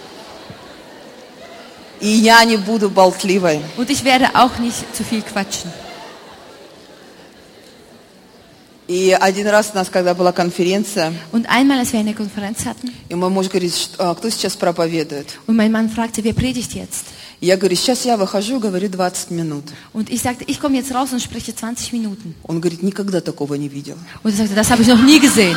И я не буду болтливой. Und ich werde auch nicht zu viel quatschen. И один раз у нас, когда была конференция, Und einmal, als wir eine Konferenz hatten, и мой муж говорит, что, а, кто сейчас проповедует? und mein Mann fragte, wer predigt jetzt? И я говорю, сейчас я выхожу, говорю двадцать минут. Und ich sagte, ich komme jetzt raus und spreche zwanzig Minuten. Он говорит, никогда такого не видел. Und er sagte, das habe ich noch nie gesehen.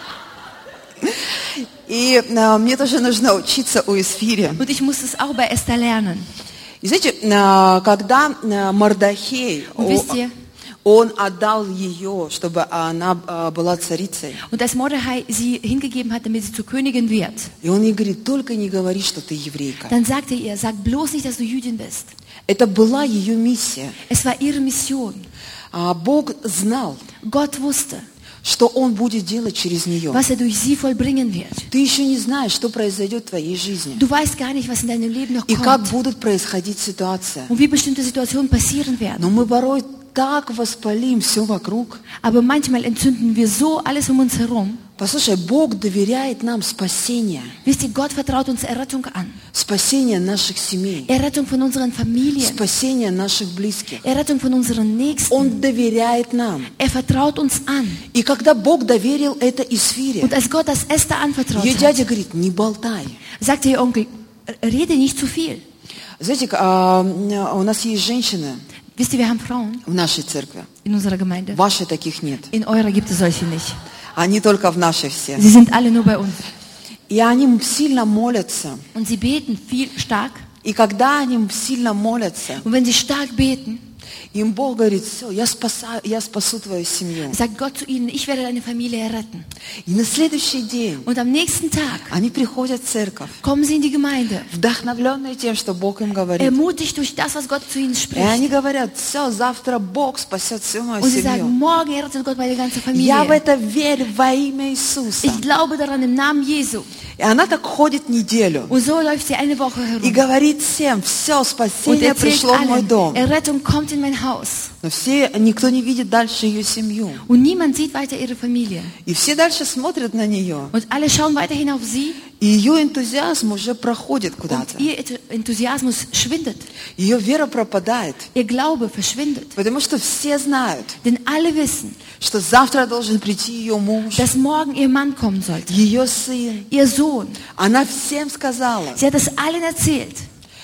И а, мне тоже нужно учиться у Эсфири. Und ich musste es auch bei Esther lernen. И знаете, а, когда а, Мордахей, Und wisst ihr, он отдал ее, чтобы она а, была царицей. und als Mordechai sie hingegeben hat, damit sie zur Königin wird, И он ей говорит, только не говори, что ты еврейка. dann sagte er ihr, sag bloß nicht, dass du Jüdin bist. Это была ее миссия. Es war ihre Mission. А Бог знал, Gott wusste, что Он будет делать через нее. was er durch sie vollbringen wird. Ты еще не знаешь, что произойдет в твоей жизни. Du weißt gar nicht, was in deinem Leben noch И как kommt будут происходить ситуации. und wie bestimmte Situationen passieren werden. Но мы порой так воспалим все вокруг. Aber manchmal entzünden wir so alles um uns herum. Послушай, Бог доверяет нам спасение. Wisst ihr, Gott vertraut uns Errettung an. Спасение наших семей. Errettung von unseren Familien. Спасение наших близких. Errettung von unseren Nächsten. Он доверяет нам. Er vertraut uns an. И когда Бог доверил это Эсфире, Und als Gott das Esther anvertraut ее hat, дядя говорит, не болтай. sagte ihr Onkel, rede nicht zu viel. Знаете, а, у нас есть женщины Wisst ihr, wir haben Frauen в нашей церкви. in unserer Gemeinde. Вашей таких нет. In eurer gibt es solche nicht. Они только в нашей все. Sie sind alle nur bei uns. И они сильно молятся. Und sie beten viel stark. И когда они сильно молятся, Und wenn sie stark beten, им Бог говорит, все, я, спасаю, я спасу твою семью. sagt Gott zu ihnen, ich werde deine Familie retten. И на следующий день Und am nächsten Tag они приходят в церковь, kommen sie in die Gemeinde, вдохновленные тем, что Бог им говорит. ermutigt durch das, was Gott zu ihnen И они spricht. говорят, все, завтра Бог спасет всю мою Und sie sagen, семью. morgen errettet Gott meine ganze Я в Familie. это верю во имя Иисуса. Ich glaube daran im Namen Jesu. И она так ходит неделю Und so läuft sie eine Woche и herum. говорит всем, все, Und спасение erzählt пришло в мой allen, дом. Errettung kommt in mein Haus. Но все, никто не видит дальше ее семью. Und niemand sieht weiter ihre Familie. И все дальше смотрят на нее. Und alle schauen weiterhin auf sie. И ее энтузиазм уже проходит Und куда-то. ihr Enthusiasmus schwindet. Ее вера пропадает. Ihr Glaube verschwindet. Потому что все знают, Denn alle wissen, что завтра должен прийти ее муж, dass morgen ihr Mann kommen sollte. ее сын. Ihr Sohn. Она всем сказала. Sie hat es allen erzählt.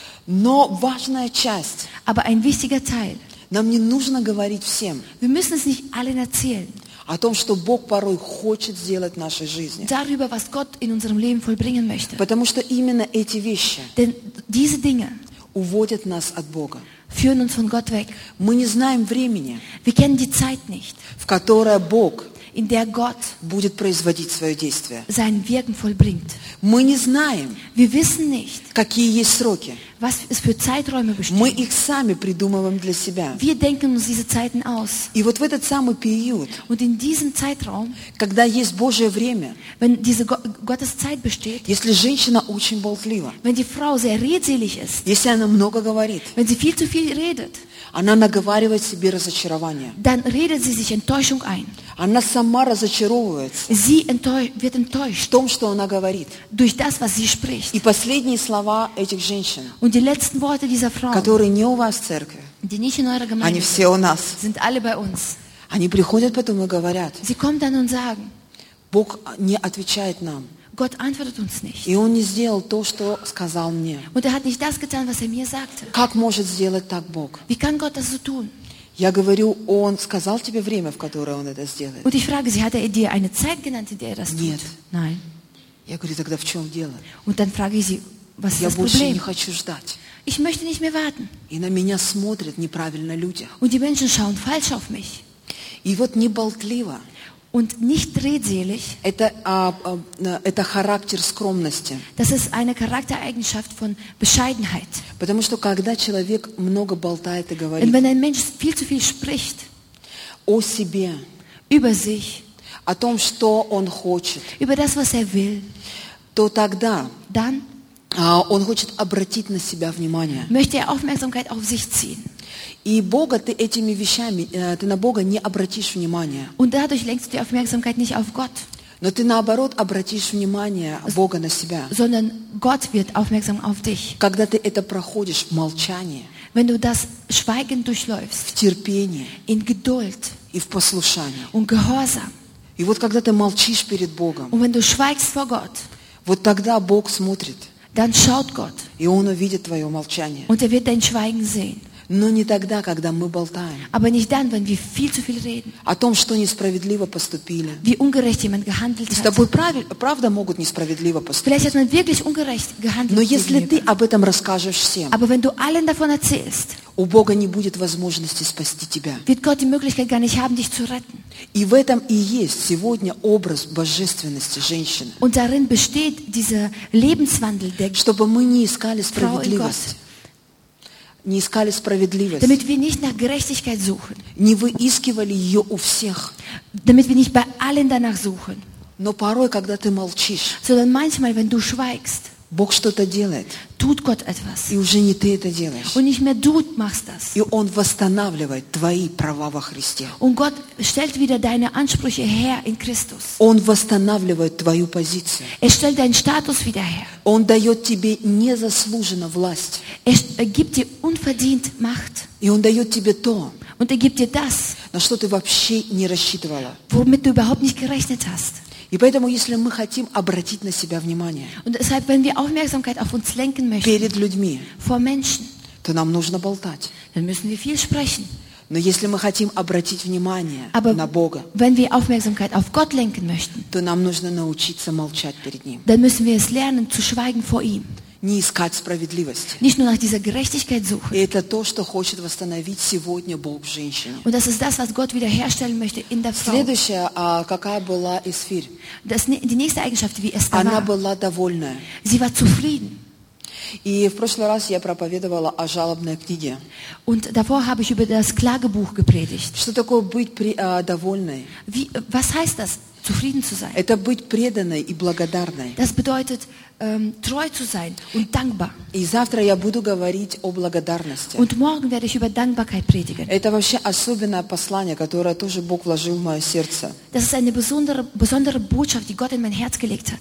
Но важная часть. Aber ein wichtiger Teil. Нам не нужно говорить всем Wir müssen es nicht allen erzählen. о том, что Бог порой хочет сделать в нашей жизни. Darüber, was Gott in unserem Leben vollbringen möchte. Потому что именно эти вещи Denn diese Dinge уводят нас от Бога. führen uns von Gott weg. Мы не знаем времени, Wir kennen die Zeit nicht, в которое Бог in der Gott будет производить свое действие. sein Wirken vollbringt. Мы не знаем, Wir wissen nicht, какие есть сроки. was es für Zeiträume Мы bestehen. их сами придумываем для себя. Wir denken uns diese Zeiten aus. И вот в этот самый период, Und in diesem Zeitraum, когда есть Божье время, wenn diese Go- Gottes Zeit besteht, если женщина очень болтлива, wenn die Frau sehr redselig ist, если она много говорит, wenn sie viel zu viel redet, она наговаривает себе разочарование. dann redet sie sich Enttäuschung ein. Она сама разочаровывается Sie enttäu- wird в enttäuscht том, что она говорит. durch das, was sie spricht. И последние слова этих женщин, Und die letzten Worte dieser Frau, которые не у вас в церкви, die nicht in eurer они Gemeinde sind, все у нас. sind alle bei uns. Они приходят потом и говорят, Sie kommen dann und sagen, Бог не отвечает нам. Gott antwortet uns nicht. И Он не сделал то, что сказал мне. Und er hat nicht das getan, was er mir sagte. Как может сделать так Бог? Wie kann Gott das so tun? Я говорю, Он сказал тебе время, в которое Он это сделает? Und ich frage sie, hat er dir eine Zeit genannt, in der er das tut? Нет. Nein. Я говорю, тогда в чем дело? Und dann frage ich sie, was ist Я das больше не Problem? хочу ждать. Ich möchte nicht mehr warten. И на меня смотрят неправильно люди. Und die Menschen schauen falsch auf mich. И вот не болтливо. Und nicht redselig, Это, а, а, это характер скромности. das ist eine Charaktereigenschaft von Bescheidenheit. Потому что когда человек много болтает и Denn говорит wenn ein Mensch viel zu viel spricht о себе, über sich, о том, что он хочет, über das, was er will, то тогда dann а, он хочет обратить на себя внимание. möchte er Aufmerksamkeit auf sich ziehen. И Бога ты этими вещами, э, ты на Бога не обратишь внимания. Und dadurch lenkst du die Aufmerksamkeit nicht auf Gott, Но ты наоборот обратишь внимание Бога на себя. sondern Gott wird aufmerksam auf dich. Когда ты это проходишь в молчании, Wenn du das Schweigen в durchläufst, терпении in Geduld и в послушании. und Gehorsam, И вот когда ты молчишь перед Богом, und wenn du schweigst vor Gott, вот тогда Бог смотрит, dann schaut Gott и Он увидит твое молчание. und er wird dein Schweigen sehen. Но не тогда, когда мы болтаем Aber nicht dann, wenn wir viel zu viel reden, о том, что несправедливо поступили. wie ungerecht jemand gehandelt С hat. тобой правиль- правда могут несправедливо поступить. Vielleicht hat man wirklich ungerecht gehandelt. Но если gegen ты jemanden. об этом расскажешь всем, Aber wenn du allen davon erzählst, у Бога не будет возможности спасти тебя. wird Gott die Möglichkeit gar nicht haben, dich zu retten. И в этом и есть сегодня образ божественности женщины. Und darin besteht dieser Lebenswandel der Чтобы мы не искали Frau in Gott, справедливость. Не искали справедливость. damit wir nicht nach Gerechtigkeit suchen, Не выискивали ее у всех. damit wir nicht bei allen danach suchen, Но порой, когда ты молчишь, sondern manchmal, wenn du schweigst, Бог что-то делает. tut Gott etwas. И уже не ты это делаешь. Und nicht mehr du machst das. И Он восстанавливает твои права во Христе. Und Gott stellt wieder deine Ansprüche her in Christus. Он восстанавливает твою позицию. Er stellt deinen Status wieder her. Он дает тебе незаслуженно власть. Er er gibt dir unverdient Macht. И Он дает тебе то, Und er gibt dir das, на что ты вообще не рассчитывала. womit du überhaupt nicht gerechnet hast. И поэтому, если мы хотим обратить на себя внимание Und deshalb, wenn wir Aufmerksamkeit auf uns lenken möchten, перед людьми, vor Menschen, то нам нужно болтать. dann müssen wir viel sprechen. Но если мы хотим обратить внимание Aber на Бога, wenn wir Aufmerksamkeit auf Gott lenken möchten, то нам нужно научиться молчать перед Ним. dann müssen wir es lernen, zu schweigen vor ihm. Не искать справедливости. Nicht nur nach dieser Gerechtigkeit И suchen. это то, что хочет восстановить сегодня Бог в женщине. Und das ist das, was Gott wiederherstellen möchte in der Frau. Следующая, а, какая была Эсфирь? Das, die nächste Eigenschaft, wie Esther Она war, была довольная. sie war zufrieden. И в прошлый раз я проповедовала о жалобной книге. Und davor habe ich über das Klagebuch gepredigt. Что такое быть при- а, довольной? Wie, was heißt das, zufrieden zu sein? Это быть преданной и благодарной. Das bedeutet, ähm, treu zu sein und dankbar. И завтра я буду говорить о благодарности. Und morgen werde ich über Dankbarkeit predigen. Это вообще особенное послание, которое тоже Бог вложил в мое сердце. Das ist eine besondere, besondere Botschaft, die Gott in mein Herz gelegt hat.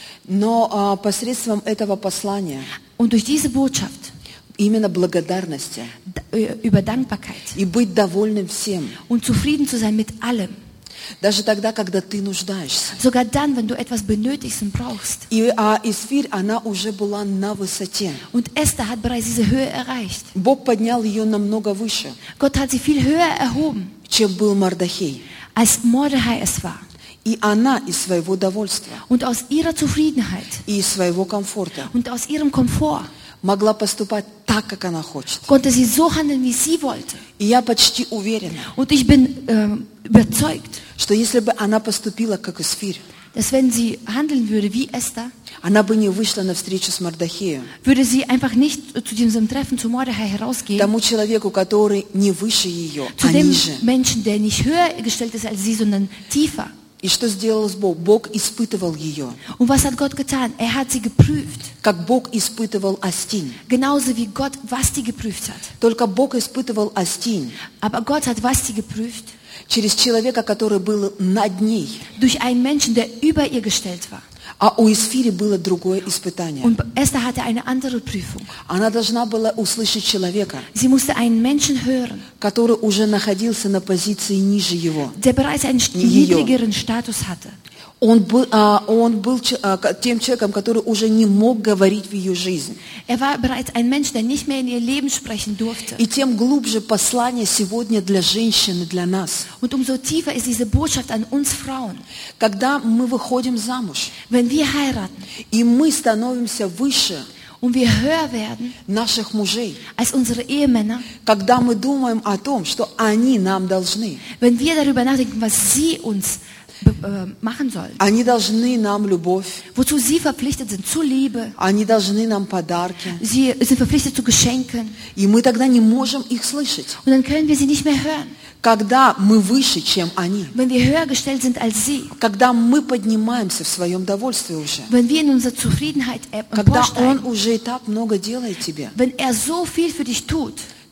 Но а, посредством этого послания, Und durch diese Botschaft именно благодарности, d- äh, über Dankbarkeit и быть довольным всем, und zufrieden zu sein mit allem, даже тогда, когда ты нуждаешься. sogar dann, wenn du etwas benötigst und brauchst. И а, Эсфирь, она уже была на высоте. Und Esther hat bereits diese Höhe erreicht. Бог поднял ее намного выше, Gott hat sie viel höher erhoben, чем был Мардахей. als Mordechai es war. И она из своего довольства Und aus ihrer Zufriedenheit и из своего комфорта und aus ihrem Komfort могла поступать так, как она хочет. konnte sie so handeln, wie sie wollte. И я почти уверена, Und ich bin ähm, überzeugt, что если бы она поступила как Эсфирь, dass wenn sie handeln würde wie Esther, она бы не вышла на встречу с Мардахеем, würde sie einfach nicht zu diesem Treffen zu Mordechai herausgehen, тому человеку, который не выше ее, zu а dem ниже. Menschen, der nicht höher gestellt ist als sie, sondern tiefer. И что сделал Бог? Бог испытывал ее, Und was hat Gott getan? Er hat sie geprüft. как Бог испытывал Астинь. Genauso wie Gott Vasti geprüft hat. Только Бог испытывал Астинь Aber Gott hat Vasti geprüft через человека, который был над ней. durch einen Menschen, der über ihr gestellt war. А у Эсфири было другое испытание. Und Esther hatte eine andere Prüfung. Она должна была услышать человека, Sie musste einen Menschen hören, который уже находился на позиции ниже его. der bereits einen Nie ее. niedrigeren Status hatte. Он был, а, он был ч- а, ка- тем человеком, который уже не мог говорить в ее жизнь. Er war bereits ein Mensch, der nicht mehr in ihr Leben sprechen durfte. И тем глубже послание сегодня для женщины, для нас. Und umso tiefer ist diese Botschaft an uns Frauen. Когда мы выходим замуж, Wenn wir heiraten и мы становимся выше und wir höher werden наших мужей, als unsere Ehemänner, когда мы думаем о том, что они нам должны, wenn wir darüber nachdenken, was sie uns äh, machen sollen, они должны нам любовь, wozu sie verpflichtet sind, zu Liebe, они должны нам подарки, sie sind verpflichtet zu Geschenken, и мы тогда не можем их слышать, und dann können wir sie nicht mehr hören. когда мы выше, чем они, Wenn wir höher gestellt sind als sie, когда мы поднимаемся в своем довольстве уже, wenn wir in unserer Zufriedenheit когда Он emporsteigen, уже и так много делает тебе, wenn er so viel für dich tut,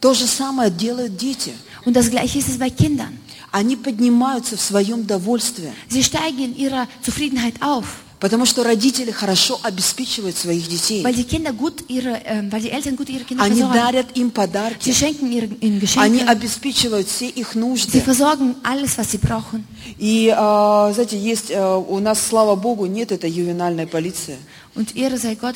То же самое делают дети. Und das Gleiche ist es bei Kindern. Они поднимаются в своем довольстве, Sie steigen in ihrer Zufriedenheit auf, потому что родители хорошо обеспечивают своих детей. weil die Kinder gut ihre, ähm, weil die Eltern gut ihre Kinder Они versorgen. дарят им Sie подарки. schenken ihnen ihnen Они Geschenke. обеспечивают все их Sie нужды. versorgen alles, was sie brauchen. И, а, знаете, есть а, у нас, слава Богу, нет этой ювенальной полиции. Und Ehre sei Gott,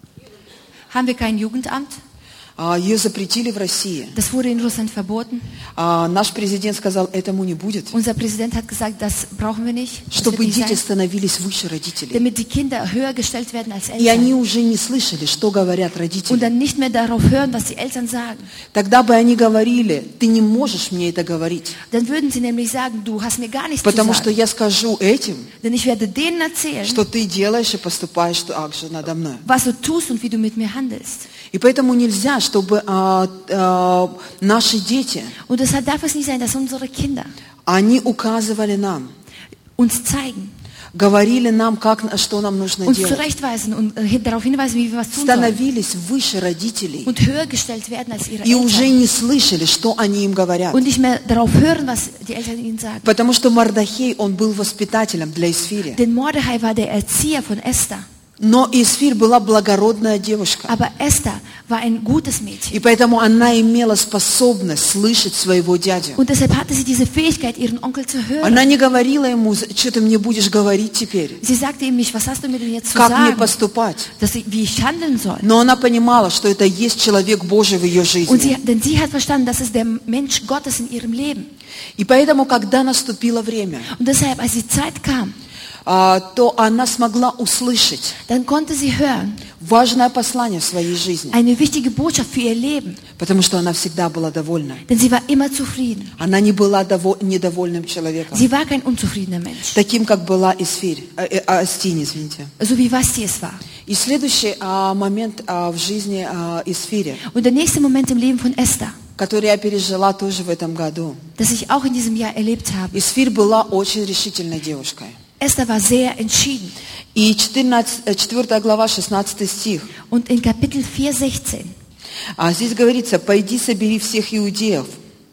haben wir kein Jugendamt. А, Ее запретили в России. Das wurde in Russland verboten. А, Наш президент сказал, этому не будет. Unser Präsident hat gesagt, das brauchen wir nicht. Das wird Чтобы nicht дети sein, становились выше родителей. damit die Kinder höher gestellt werden als И они Eltern. уже не слышали, что говорят Und родители. dann nicht mehr darauf hören, was die Eltern sagen. Тогда бы они говорили, ты не можешь мне это говорить. Dann würden sie nämlich sagen, du hast mir gar nichts zu Потому что sagen. я скажу этим, Denn ich werde denen erzählen, что ты делаешь и поступаешь так же надо мной. was du tust und wie du mit mir handelst. И поэтому нельзя, чтобы а, а, наши дети, Und deshalb darf es nicht sein, dass unsere Kinder они указывали нам, uns zeigen, говорили нам, как, что нам нужно uns делать, zurechtweisen und äh, darauf hinweisen, wie wir was tun sollen. становились выше родителей Und höher gestellt werden als ihre и уже Eltern. не слышали, что они им говорят. Und nicht mehr darauf hören, was die Eltern ihnen sagen. Потому что Мардахей, он был воспитателем для Исфири. Denn Mordechai war der Erzieher von Esther. Но Исфирь была благородная девушка. Aber Esther war ein gutes И Mädchen. поэтому она имела способность слышать своего дядю. Und deshalb hatte sie diese Fähigkeit, ihren Onkel zu hören. Она не говорила ему, что ты мне будешь говорить теперь, Sie sagte ihm nicht, was hast du mir denn jetzt zu как мне sagen, поступать. dass ich, wie ich handeln soll. Но она понимала, что это есть человек Божий в ее Und жизни. sie, denn sie hat verstanden, das ist der Mensch Gottes in ihrem Leben. И поэтому, когда наступило время, Und deshalb, als die Zeit kam, а, то она смогла услышать dann konnte sie hören, важное послание в своей жизни, eine wichtige Botschaft für ihr Leben. потому что она всегда была довольна. Denn sie war immer zufrieden. Она не была дово- недовольным человеком, Sie war kein unzufriedener Mensch, таким, как была Исфирь, э, э, Астинь, извините. so wie Vasti es war. И следующий а, момент а, в жизни а, Исфири, Und der nächste Moment im Leben von Esther, который я пережила тоже в этом году. das ich auch in diesem Jahr erlebt habe. Исфирь была очень решительной девушкой. Esther war sehr entschieden. И четвёртая глава, шестнадцатый стих. Und in Kapitel vier, sechzehn, А здесь говорится, «Пойди, собери всех иудеев,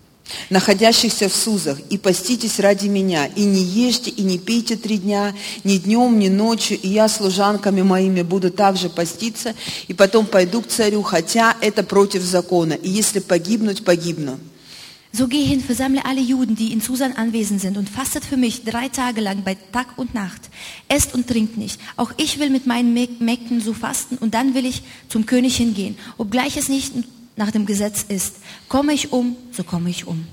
находящихся в Сузах, и поститесь ради меня, и не ешьте, и не пейте три дня, ни днем, ни ночью, и я служанками моими буду также поститься, и потом пойду к царю, хотя это против закона, и если погибнуть, погибну». so geh hin, versammle alle Juden, die in Susan anwesend sind, und fastet für mich drei Tage lang bei Tag und Nacht. Esst und trinkt nicht. Auch ich will mit meinen Mägden so fasten, und dann will ich zum König hingehen. Obgleich es nicht nach dem Gesetz ist. Komme ich um, so komme ich um.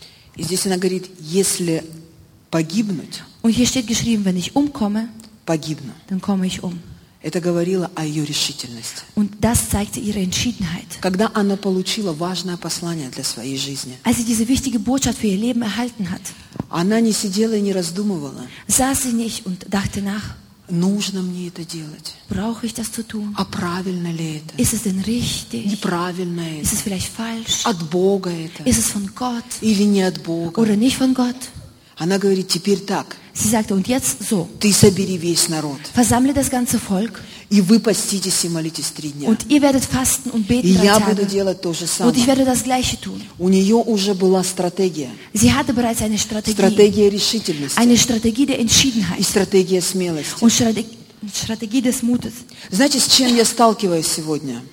И здесь она говорит, если погибнуть, Und hier steht geschrieben, wenn ich umkomme, погибну. dann komme ich um. Это говорило о ее решительности. Und das zeigte ihre Entschiedenheit. Когда она получила важное послание для своей жизни, Als sie diese wichtige Botschaft für ihr Leben erhalten hat, она не сидела и не раздумывала, saß sie nicht und dachte nach, нужно мне это делать, brauche ich das zu tun? а правильно ли это, Ist es denn richtig? неправильно Ist это, es vielleicht falsch? от Бога это Ist es von Gott или не от Бога. oder nicht von Gott? Она говорит, теперь так, Sie sagte, und jetzt so, ты собери весь народ, versammle das ganze Volk и вы поститесь и молитесь три дня. und ihr werdet fasten und И beten drei я буду Tage. делать то же Und ich самое. werde das Gleiche tun. У нее уже была стратегия, Sie hatte bereits eine Strategie, стратегия решительности eine Strategie der и Entschiedenheit стратегия смелости. und Strate- Strategie des Mutes. Знаете, с чем я сталкиваюсь сегодня?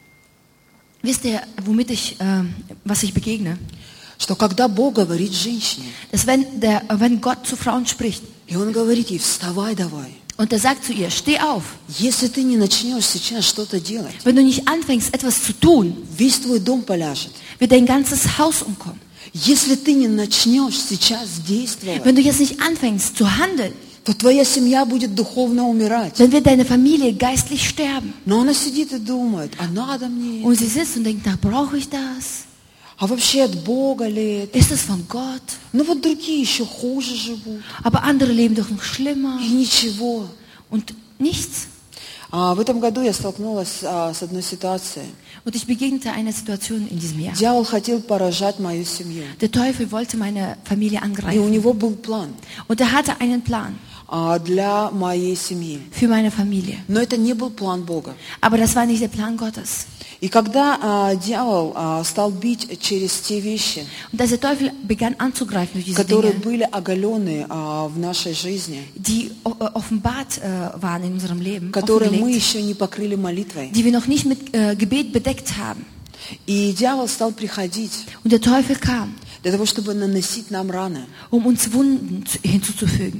Wisst ihr, womit ich, äh, was ich begegne? Что когда Бог говорит женщине, Dass wenn, der, wenn Gott zu Frauen spricht и Он говорит ей, вставай давай, und er sagt zu ihr, steh auf. если ты не начнешь сейчас что-то делать, Wenn du nicht anfängst, etwas zu tun, весь твой дом поляжет. wird dein ganzes Haus umkommen. Если ты не начнешь сейчас действовать, Wenn du jetzt nicht anfängst zu handeln, то твоя семья будет духовно умирать. dann wird deine Familie geistlich sterben. Но она сидит и думает, а надо мне? Und sie sitzt und denkt, na, brauche ich das? А вообще от Бога ли это? Ist es von Gott? Ну вот другие еще хуже живут. Aber andere leben doch noch schlimmer И ничего. und nichts. А в этом году я столкнулась а, с одной ситуацией. Und ich begegnete einer Situation in diesem Jahr. Дьявол хотел поражать мою семью. Der Teufel wollte meine Familie И у angreifen. него был план. Und er hatte einen Plan. а, для моей семьи. für meine Familie. Но это не был план Бога. Aber das war nicht der Plan Gottes. И когда а, дьявол а, стал бить через те вещи, Und als der Teufel begann anzugreifen durch diese которые Dinge, были оголенные а, в нашей жизни, die o- äh, offenbart äh, waren in unserem Leben, которые мы offengelegt, еще не покрыли молитвой, die wir noch nicht mit äh, Gebet bedeckt haben. и дьявол стал приходить Und der Teufel kam, для того, чтобы наносить нам раны. um uns Wunden zu- hinzuzufügen.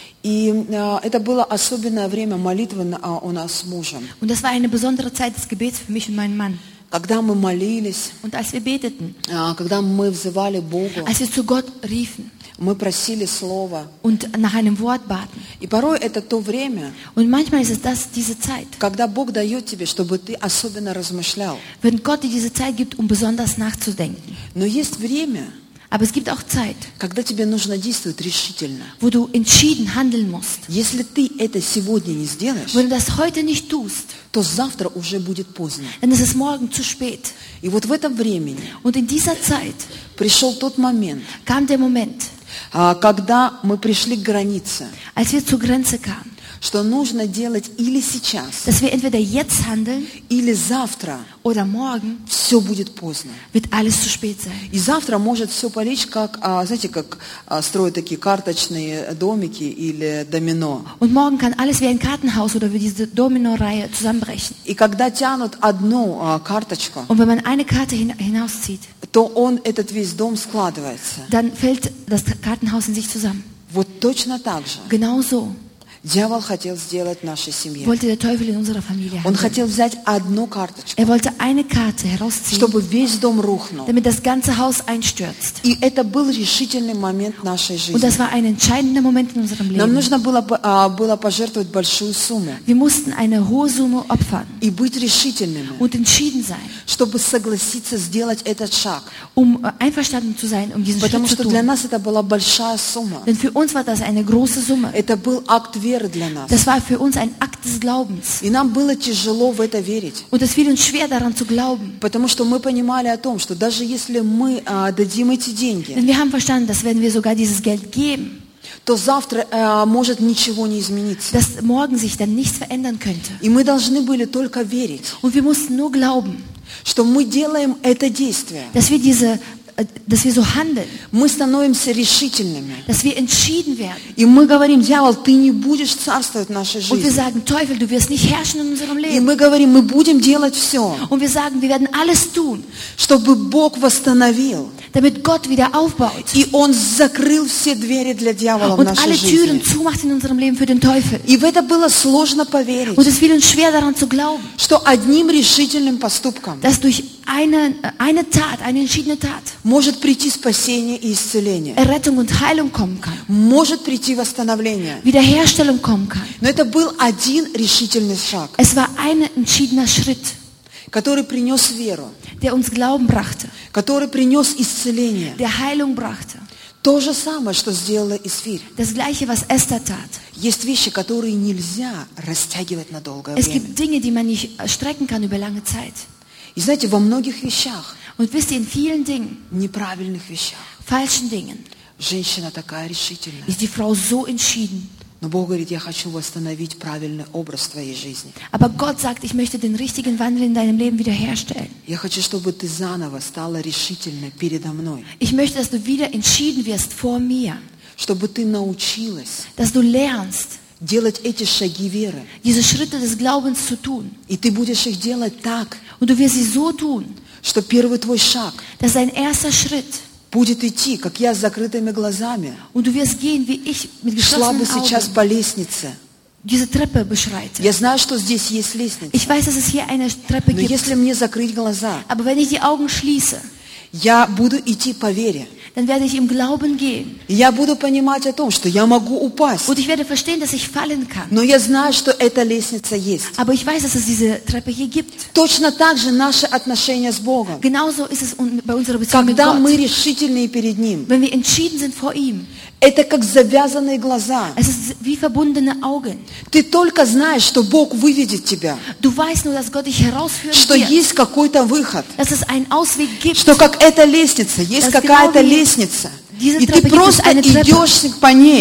И а, это было особенное время молитвы на- а, у нас с мужем. Und das war eine besondere Zeit des Gebets für mich und meinen Mann. Когда мы молились, Und als wir beteten, а, когда мы взывали Богу, als wir zu Gott riefen мы просили Слова. und nach einem Wort baten. И порой это то время, Und manchmal ist es das, diese Zeit, когда Бог дает тебе, чтобы ты особенно размышлял. wenn Gott dir diese Zeit gibt, um besonders nachzudenken. Но есть время, Aber es gibt auch Zeit, когда тебе нужно действовать решительно. wo du entschieden handeln musst. Если ты это сегодня не сделаешь, Wenn du das heute nicht tust, то завтра уже будет поздно. dann ist es morgen zu spät. И вот в этом времени Und in dieser Zeit пришел тот момент, kam der Moment, а, когда мы пришли к границе, als wir zur Grenze kamen, что нужно делать или сейчас, dass wir entweder jetzt handeln или завтра. oder morgen Все будет поздно. wird alles zu spät sein. И завтра может все полечь, как, а, знаете, как а, строят такие карточные домики или домино. Und morgen kann alles wie ein Kartenhaus oder wie diese Domino-Reihe zusammenbrechen. И когда тянут одну а, карточку, Und wenn man eine Karte hin hinauszieht, то он, этот весь дом складывается. dann fällt das Kartenhaus in sich zusammen. Вот точно так же Genau so дьявол хотел сделать в нашей семье. wollte der Teufel in unserer Familie Он handeln. хотел взять одну карточку, Er wollte eine Karte herausziehen, чтобы весь дом рухнул. damit das ganze Haus einstürzt. И это был решительный момент нашей Und жизни. das war ein entscheidender Moment in unserem Нам Leben. нужно было, а, было пожертвовать большую сумму Wir mussten eine hohe Summe opfern и быть решительными, und entschieden sein, чтобы согласиться сделать этот шаг. um äh, einverstanden zu sein, um diesen Потому Schritt zu что для tun. нас это была большая сумма. Denn für uns war das eine große Summe. Это был акт веры для нас. Das war für uns ein Akt des Glaubens. И нам было тяжело в это верить. Und es fiel uns schwer, daran zu glauben. Потому что мы понимали о том, что даже если мы а, дадим эти деньги, Denn wir haben verstanden, dass wenn wir sogar dieses Geld geben, то завтра а, может ничего не измениться. dass morgen sich dann nichts verändern könnte. И мы должны были только верить, Und wir mussten nur glauben, что мы делаем это действие. dass wir diese, äh, dass wir so handeln, Мы становимся решительными. dass wir entschieden werden. И мы говорим: дьявол, ты не будешь царствовать в нашей Und wir жизни. sagen, Teufel, du wirst nicht herrschen in unserem И Leben. мы говорим: мы будем делать все, Und wir sagen, wir werden alles tun, чтобы Бог восстановил. damit Gott wieder aufbaut И Он закрыл все двери для дьявола в und нашей alle Türen жизни. zumacht in unserem Leben für den Teufel. И в это было сложно поверить, Und es fiel uns schwer, daran zu glauben, что одним решительным поступком dass durch eine, eine Tat, eine entschiedene Tat, может прийти спасение и исцеление, Errettung und Heilung kommen kann, может прийти восстановление. Wiederherstellung kommen kann. Но это был один решительный шаг, Es war ein entschiedener Schritt, который принес веру, der uns Glauben brachte, который принес исцеление. der Heilung brachte. То же самое, что сделала Исфирь. Das Gleiche, was Esther tat. Есть вещи, которые нельзя растягивать на долгое Es время. gibt Dinge, die man nicht strecken kann über lange Zeit. И знаете, во многих вещах, Und wisst ihr, in vielen Dingen, неправильных вещах, falschen Dingen, женщина такая решительная. ist die Frau so entschieden. Но Бог говорит: я хочу восстановить правильный образ в твоей жизни. Aber Gott sagt, ich möchte den richtigen Wandel in deinem Leben wiederherstellen. Я хочу, чтобы ты заново стала решительной передо мной. Ich möchte, dass du wieder entschieden wirst vor mir, Чтобы ты научилась dass du lernst, делать эти шаги веры. diese Schritte des Glaubens zu tun. И ты будешь их делать так, Und du wirst sie so tun, что первый твой шаг dass dein erster Schritt, будет идти, как я с закрытыми глазами, und du wirst gehen, wie ich mit шла бы geschlossenen сейчас Augen по лестнице. diese Treppe beschreite. Я знаю, что здесь есть лестница. Ich weiß, dass es hier eine Treppe Но gibt, если мне закрыть глаза, aber wenn ich die Augen schließe, я буду идти по вере. dann werde ich im Glauben gehen. И я буду понимать о том, что я могу упасть. Und ich werde verstehen, dass ich fallen kann. Но я знаю, что эта лестница есть. Aber ich weiß, dass es diese Treppe hier gibt. Точно так же наши отношения с Богом. Genauso ist es un- bei unserer Beziehung mit Когда мы Gott. решительные перед Ним, Wenn wir entschieden sind vor ihm, это как завязанные глаза. es ist wie verbundene Augen. Ты только знаешь, что Бог выведет тебя, Du weißt nur, dass Gott dich herausführen что wird, есть какой-то выход, dass es einen Ausweg gibt. что как эта лестница, есть Das какая-то genau wie лестница, diese и ты Treppe gibt es просто eine Treppe. идешь по ней,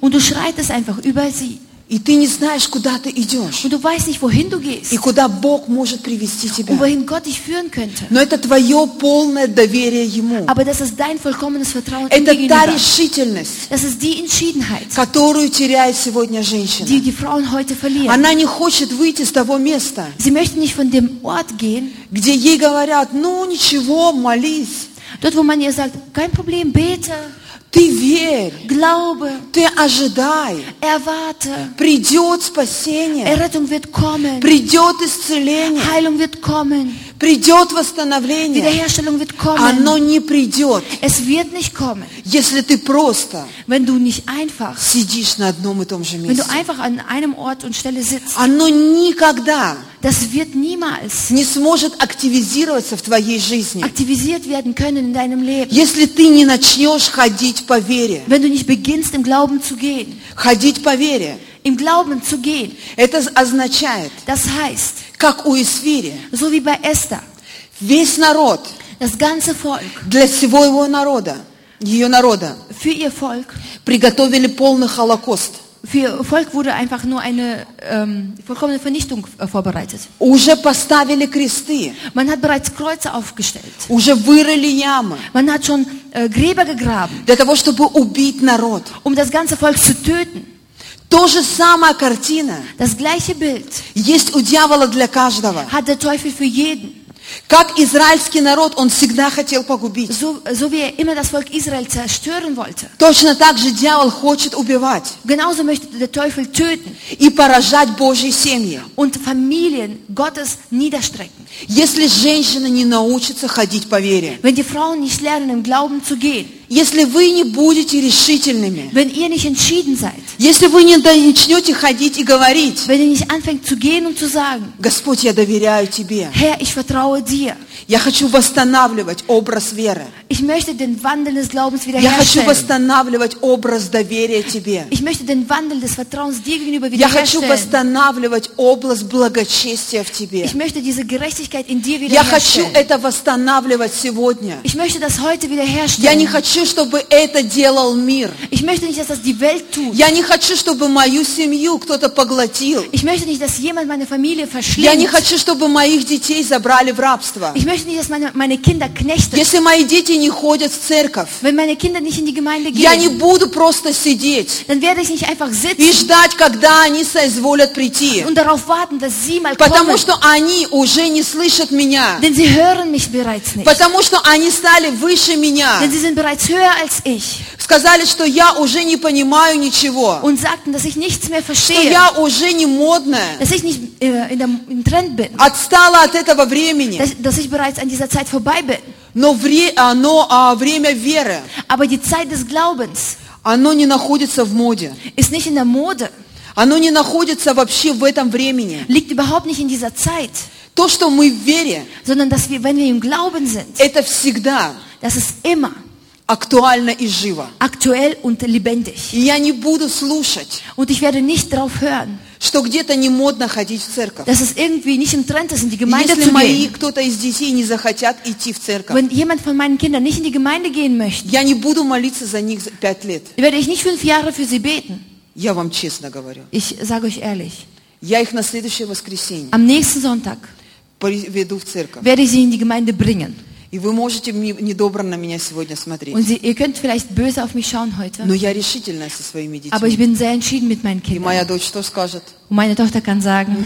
Und du schreitest einfach über sie. И ты не знаешь, куда ты идешь. Und du weißt nicht, wohin du gehst. И куда Бог может привести тебя. Und wohin Gott dich führen könnte. Но это твое полное доверие Ему. Aber das ist dein vollkommenes Vertrauen ihm Это та gegenüber. решительность, Das ist die Entschiedenheit, которую теряет сегодня женщина. die die Frauen heute verlieren. Она не хочет выйти с того места, Sie möchten nicht von dem Ort gehen, где ей говорят, ну ничего, молись, dort wo man ihr sagt, kein Problem, bete, ты верь, glaube, ты ожидай, erwarte, придет спасение, Errettung wird kommen, придет исцеление, Heilung wird kommen, придет восстановление. Wiederherstellung wird Оно kommen. не придет, Es wird nicht kommen, если ты просто wenn du nicht einfach, сидишь на одном и том же wenn du месте. einfach an einem Ort und Stelle sitzt. Оно никогда Das wird niemals не сможет активизироваться в твоей жизни, aktivisiert werden können in deinem Leben, если ты не начнешь ходить по вере. wenn du nicht beginnst, im Glauben zu gehen. Ходить по вере. Im Glauben zu gehen, Это означает, das heißt, как у Исфири, so wie bei Esther, весь народ, das ganze Volk, для всего его народа, ее народа, für ihr Volk, приготовили полный Холокост. für ihr Volk wurde einfach nur eine ähm, vollkommene Vernichtung äh, vorbereitet. Уже поставили кресты, Man hat bereits Kreuze aufgestellt. уже вырыли ямы Man hat schon äh, Gräber gegraben, для того, чтобы убить народ. um das ganze Volk zu töten. То же самая картина Das gleiche Bild есть у дьявола для каждого. hat der Teufel für jeden. Как израильский народ, он всегда хотел погубить. So, so wie er immer das Volk Israel zerstören wollte. Точно так же дьявол хочет убивать Genauso möchte der Teufel töten и поражать Божьи семьи. und Familien Gottes niederstrecken. Если женщина не научится ходить по вере, Wenn die Frauen nicht lernen, im Glauben zu gehen, если вы не будете решительными, wenn ihr nicht entschieden seid, если вы не начнете ходить и говорить, wenn ihr nicht anfängt zu gehen und zu sagen, Господь, я доверяю Тебе, Herr, ich vertraue dir. я хочу восстанавливать образ веры, Ich möchte den Wandel des Glaubens я хочу wiederherstellen. восстанавливать образ доверия Тебе, Ich möchte den Wandel des Vertrauens dir gegenüber я хочу wiederherstellen. восстанавливать образ благочестия в Тебе. Ich möchte diese Gerechtigkeit in dir Я хочу wiederherstellen. это восстанавливать сегодня. Ich möchte das heute Я не wiederherstellen. хочу, чтобы это делал мир. Ich möchte nicht, dass das die Welt tut. Я не хочу, чтобы мою семью кто-то поглотил. Ich möchte nicht, dass jemand meine Familie Я не verschlingt. хочу, чтобы моих детей забрали в рабство. Ich möchte nicht, dass meine, meine Kinder knechtet. Если мои дети не ходят в церковь, Wenn meine Kinder nicht in die Gemeinde я не gehen, буду просто сидеть dann werde ich nicht einfach и sitzen ждать, когда они соизволят прийти. und darauf warten, dass sie mal Потому kommen. что они уже не слышат меня. Denn sie hören mich bereits nicht. Потому что они стали выше меня. Denn sie sind bereits höher als ich Сказали, что я уже не понимаю ничего. und sagten, dass ich nichts mehr Что verstehe, я уже не модная. dass ich nicht äh, in der, im Trend bin, Отстала от этого времени. dass, dass ich bereits an dieser Zeit vorbei bin. Но, вре- а, но а, время веры, Aber die Zeit des Glaubens оно не находится в моде. ist nicht in der Mode, Оно не находится вообще в этом времени. liegt überhaupt nicht in dieser Zeit, То, что мы в вере, sondern dass wir, wenn wir im Glauben sind, это всегда das ist immer актуально и живо. aktuell und lebendig. И я не буду слушать, Und ich werde nicht darauf hören, что где-то не модно ходить в церковь. dass es irgendwie nicht im Trend ist, in die Gemeinde Если zu мои, gehen. кто-то из детей не захотят идти в церковь, Wenn jemand von meinen Kindern nicht in die Gemeinde gehen möchte, я не буду молиться за них за пять лет. werde ich nicht fünf Jahre für sie beten. Я вам честно говорю. Ich sage euch ehrlich, Я их на следующее воскресенье am nächsten Sonntag приведу в церковь. werde ich sie in die Gemeinde bringen. И вы можете мне- недобро на меня сегодня смотреть. Und sie, ihr könnt vielleicht böse auf mich schauen heute, Но я решительная со своими aber ich детьми. bin sehr entschieden mit meinen И моя Kindern. дочь что скажет? Und meine Tochter kann sagen,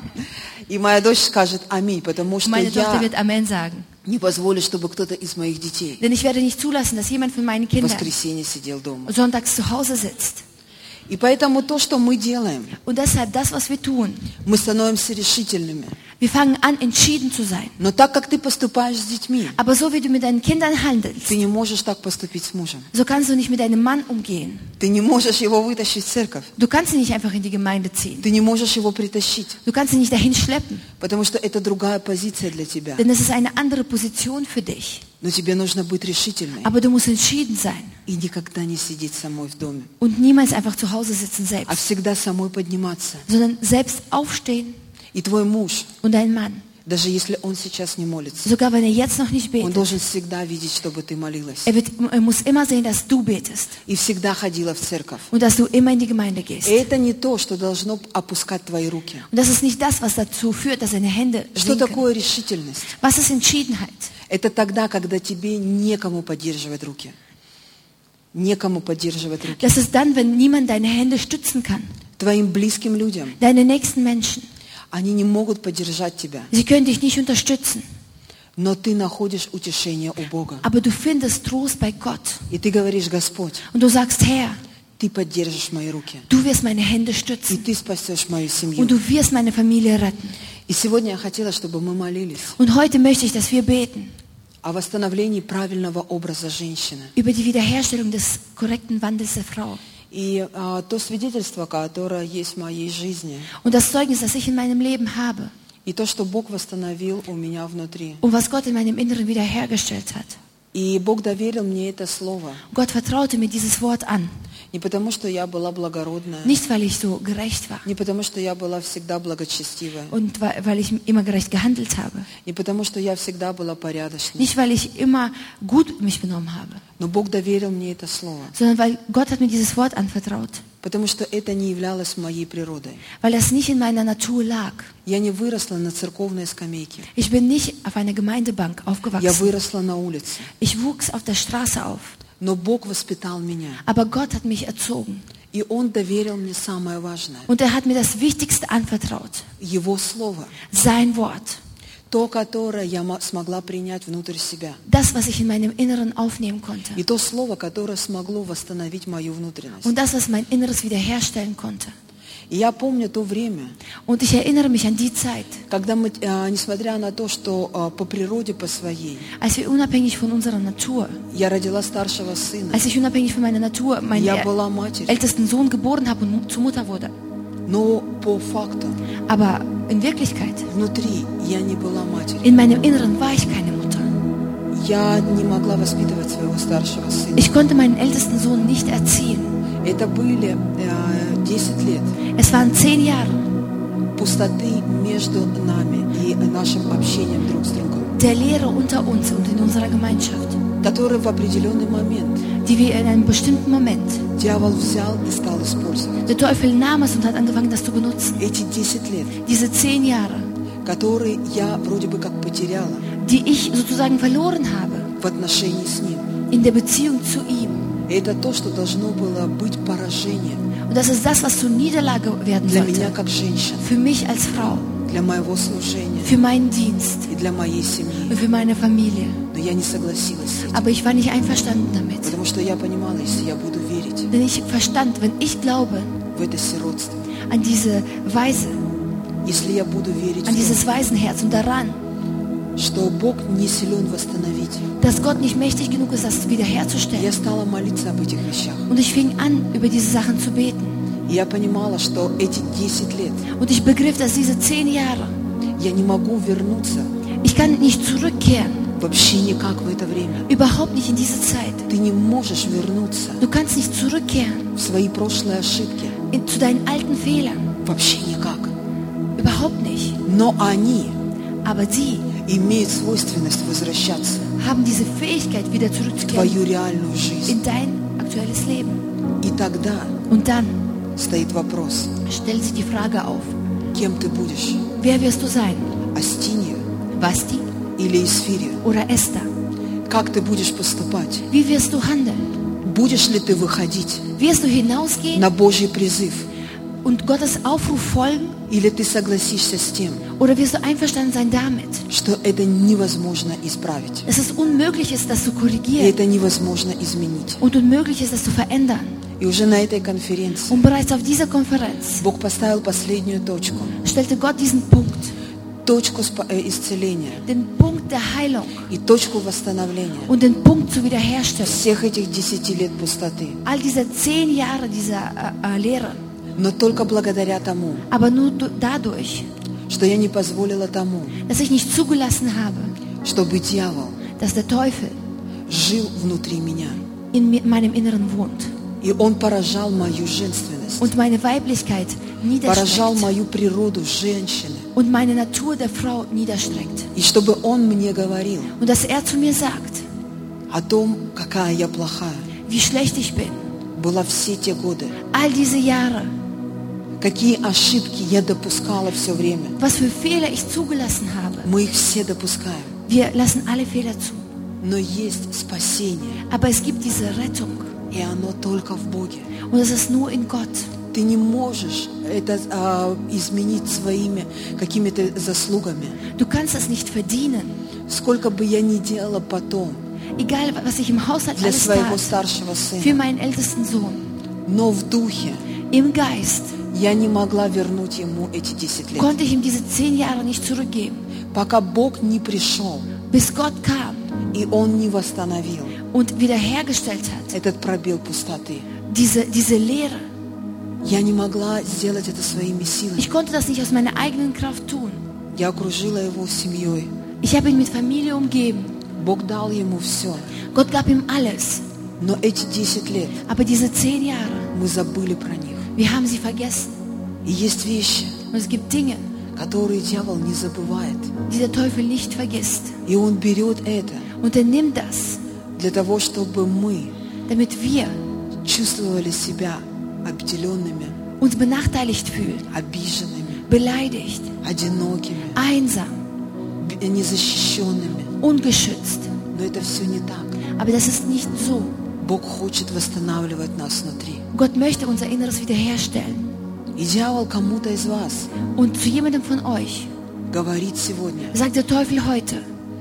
И моя дочь скажет аминь, потому что meine Tochter я wird Amen sagen. не позволю, чтобы кто-то из моих детей Denn ich werde nicht zulassen, dass jemand von meinen в Kindern воскресенье сидел дома. sonntags zu Hause sitzt. И поэтому то, что мы делаем, Und deshalb das, was wir tun, мы становимся решительными. wir fangen an, entschieden zu sein. Но так как ты поступаешь с детьми, Aber so wie du mit deinen Kindern handelst, ты не можешь так поступить с мужем. so kannst du nicht mit deinem Mann umgehen. Ты не можешь его вытащить в церковь. Du kannst ihn nicht einfach in die Gemeinde ziehen. Ты не можешь его притащить, Du kannst ihn nicht dahin schleppen. потому что это другая позиция для тебя. Denn es ist eine andere Position für dich. Но тебе нужно быть решительной Aber du musst entschieden sein и никогда не сидеть самой в доме, und niemals einfach zu Hause sitzen а selbst, всегда самой подниматься. sondern selbst aufstehen И твой муж und dein Mann Даже если он сейчас не молится, Sogar wenn er jetzt noch nicht он betet. должен всегда видеть, чтобы ты молилась. Er, wird, er muss immer sehen, dass du betest И всегда ходила в церковь. und dass du immer in die Gemeinde gehst. И это не то, что должно опускать твои руки. Und das ist nicht das, was dazu führt, dass deine Hände Что sinken. такое решительность? Was ist Entschiedenheit? Это тогда, когда тебе некому поддерживать руки. Некому поддерживать руки. Das ist dann, wenn niemand deine Hände stützen kann. Твоим близким людям. Deine nächsten Menschen. Они не могут поддержать тебя. Sie können dich nicht unterstützen. Но ты находишь утешение у Бога. Aber du findest Trost bei Gott. И ты говоришь: Господь, Und du sagst, Herr, ты поддержишь мои руки. du wirst meine Hände И stützen. ты спасешь мою семью. Und du wirst meine Familie retten. И сегодня я хотела, чтобы мы молились Und heute möchte ich, dass wir beten о восстановлении правильного образа женщины. über die Wiederherstellung des korrekten Wandels der Frau. И а, то свидетельство, которое есть в моей жизни, Und das Zeugnis, das ich in meinem Leben habe и то, что Бог восстановил у меня внутри. und was Gott in meinem Inneren wiederhergestellt hat. И Бог доверил мне это слово. Gott vertraute mir dieses Wort an. Не потому, что я была благородная, Nicht, weil ich so gerecht war не потому, что я была всегда благочестивая, und weil weil ich immer gerecht gehandelt habe. не потому, что я всегда была порядочной. Nicht, weil ich immer gut mich benommen habe, Но Бог доверил мне это слово, sondern weil Gott hat mir dieses Wort anvertraut. потому что это не являлось моей природой. Weil das nicht in meiner Natur lag. Я не выросла на церковной скамейке. Ich bin nicht auf einer Gemeindebank Я aufgewachsen. выросла на улице. Ich wuchs auf der Straße auf. Но Бог воспитал меня. Aber Gott hat mich erzogen. И Он доверил мне самое важное. Und er hat mir das Wichtigste anvertraut. Его Слово. Sein Wort. То, которое я мо- смогла принять внутрь себя. Das, was ich in meinem Inneren aufnehmen konnte. И то Слово, которое смогло восстановить мою внутренность. Und das, was mein Inneres wiederherstellen konnte. И я помню то время, Und ich erinnere mich an die Zeit, когда мы, а, несмотря на то, что а, по природе, по своей, als wir unabhängig von unserer Natur, я родила старшего сына, als ich unabhängig von meiner Natur meinen я er- была матерью, ältesten Sohn geboren habe und mu- zur Mutter wurde. но по факту Aber in Wirklichkeit, внутри я не была матерью. in meinem Inneren war ich keine Mutter. Я не могла воспитывать своего старшего сына. Ich konnte meinen ältesten Sohn nicht erziehen. Это были э, десять лет Es waren zehn Jahre пустоты между нами и нашим общением друг с другом, der Lehre unter uns und in unserer Gemeinschaft, который в определенный момент die wir in einem bestimmten Moment, дьявол взял и стал использовать. der Teufel nahm es und hat angefangen, das zu benutzen. Эти десять лет, Diese zehn Jahre, которые я вроде бы как потеряла die ich sozusagen verloren habe в отношении с ним, in der Beziehung zu ihm. это то, что должно было быть поражением Und das ist das, was zur Niederlage werden для меня sollte. как женщины, Für mich als Frau, для моего служения für meinen Dienst и для моей семьи. und für meine Familie. Но я не согласилась с этим, Aber ich war nicht einverstanden damit. потому что я понимала, если я буду верить Denn ich verstand, wenn ich glaube в это сиротство, an diese Weise, если я буду верить an в dieses то, Waisenherz und daran, что Бог не силен восстановить, dass Gott nicht mächtig genug ist, das я wiederherzustellen. стала молиться об этих вещах. Und ich fing an, über diese Sachen zu beten. И я понимала, что эти десять лет Und ich begriff, dass diese zehn Jahre, я не могу вернуться ich kann nicht zurückkehren, вообще никак в это время. überhaupt nicht in diese Zeit. Ты не можешь вернуться Du kannst nicht zurückkehren в свои прошлые ошибки. in, zu deinen alten Fehlern, Вообще никак. überhaupt nicht. Но они Aber sie имеют свойственность возвращаться haben diese Fähigkeit, wieder в zurückzukehren твою реальную жизнь. in dein aktuelles Leben. И тогда Und dann стоит вопрос, stellt sich die Frage auf, кем ты будешь? wer wirst du sein? Астинью Vasti или Исфирью? oder Esther? Как ты будешь поступать? Wie wirst du handeln? Будешь ли ты выходить Wirst du hinausgehen на Божий призыв? und Gottes Aufruf folgen? Или ты согласишься с тем, Oder wirst du einverstanden sein damit, что это невозможно исправить? dass es unmöglich ist, das zu И korrigieren это невозможно изменить. und unmöglich ist, das zu verändern? И уже на этой конференции Und bereits auf dieser Konferenz Бог поставил последнюю точку. stellte Gott diesen Punkt, Точку спа- э, исцеления den Punkt der Heilung и точку восстановления und den Punkt zur Wiederherstellung. всех этих десяти лет пустоты. All diese zehn Jahre dieser äh, äh, Lehre. Но только благодаря тому, Aber nur du- dadurch, что я не позволила тому, dass ich nicht zugelassen habe, чтобы дьявол dass der Teufel жил внутри меня. in mir- meinem Inneren wohnt И он поражал мою женственность, und meine Weiblichkeit поражал niederschlägt мою природу женщины. und meine Natur der Frau niederstreckt. И чтобы Он мне говорил Und dass er zu mir sagt, о том, какая я плохая, wie schlecht ich bin. была все те годы. All diese Jahre, Какие ошибки я допускала все время. was für Fehler ich zugelassen habe. Мы их все допускаем. Wir lassen alle Fehler zu. Но есть спасение, Aber es gibt diese Rettung. и оно только в Боге. Und es ist nur in Gott. Ты не можешь это а, изменить своими какими-то заслугами. Du kannst es nicht verdienen. Сколько бы я ни делала потом Egal, was ich im Haushalt для alles своего tat. старшего Für сына, meinen ältesten Sohn. но в духе Im Geist я не могла вернуть ему эти десять лет. konnte ich ihm diese zehn Jahre nicht zurückgeben. Пока Бог не пришел, Bis Gott kam и Он не восстановил und wiederhergestellt hat. этот пробел пустоты. Diese, diese Leere. Я не могла сделать это своими силами. Ich konnte das nicht aus meiner eigenen Kraft tun. Я окружила его семьей. Ich habe ihn mit Familie umgeben. Bог дал ему все. Gott gab ihm alles. Но эти десять лет Aber diese zehn Jahre, мы забыли про них. wir haben sie vergessen. И есть вещи, Und es gibt Dinge, которые дьявол не забывает. die der Teufel nicht vergisst. И он берет это Und er nimmt das, для того, чтобы мы damit wir чувствовали себя обделенными, uns benachteiligt fühlen, обиженными, beleidigt, одинокими, einsam, б- незащищенными. ungeschützt. Но это все не так. Aber das ist nicht so. Бог хочет восстанавливать нас внутри. Gott möchte unser Inneres wiederherstellen. И дьявол кому-то из вас Und zu jemandem von euch говорит сегодня sagt der Teufel heute,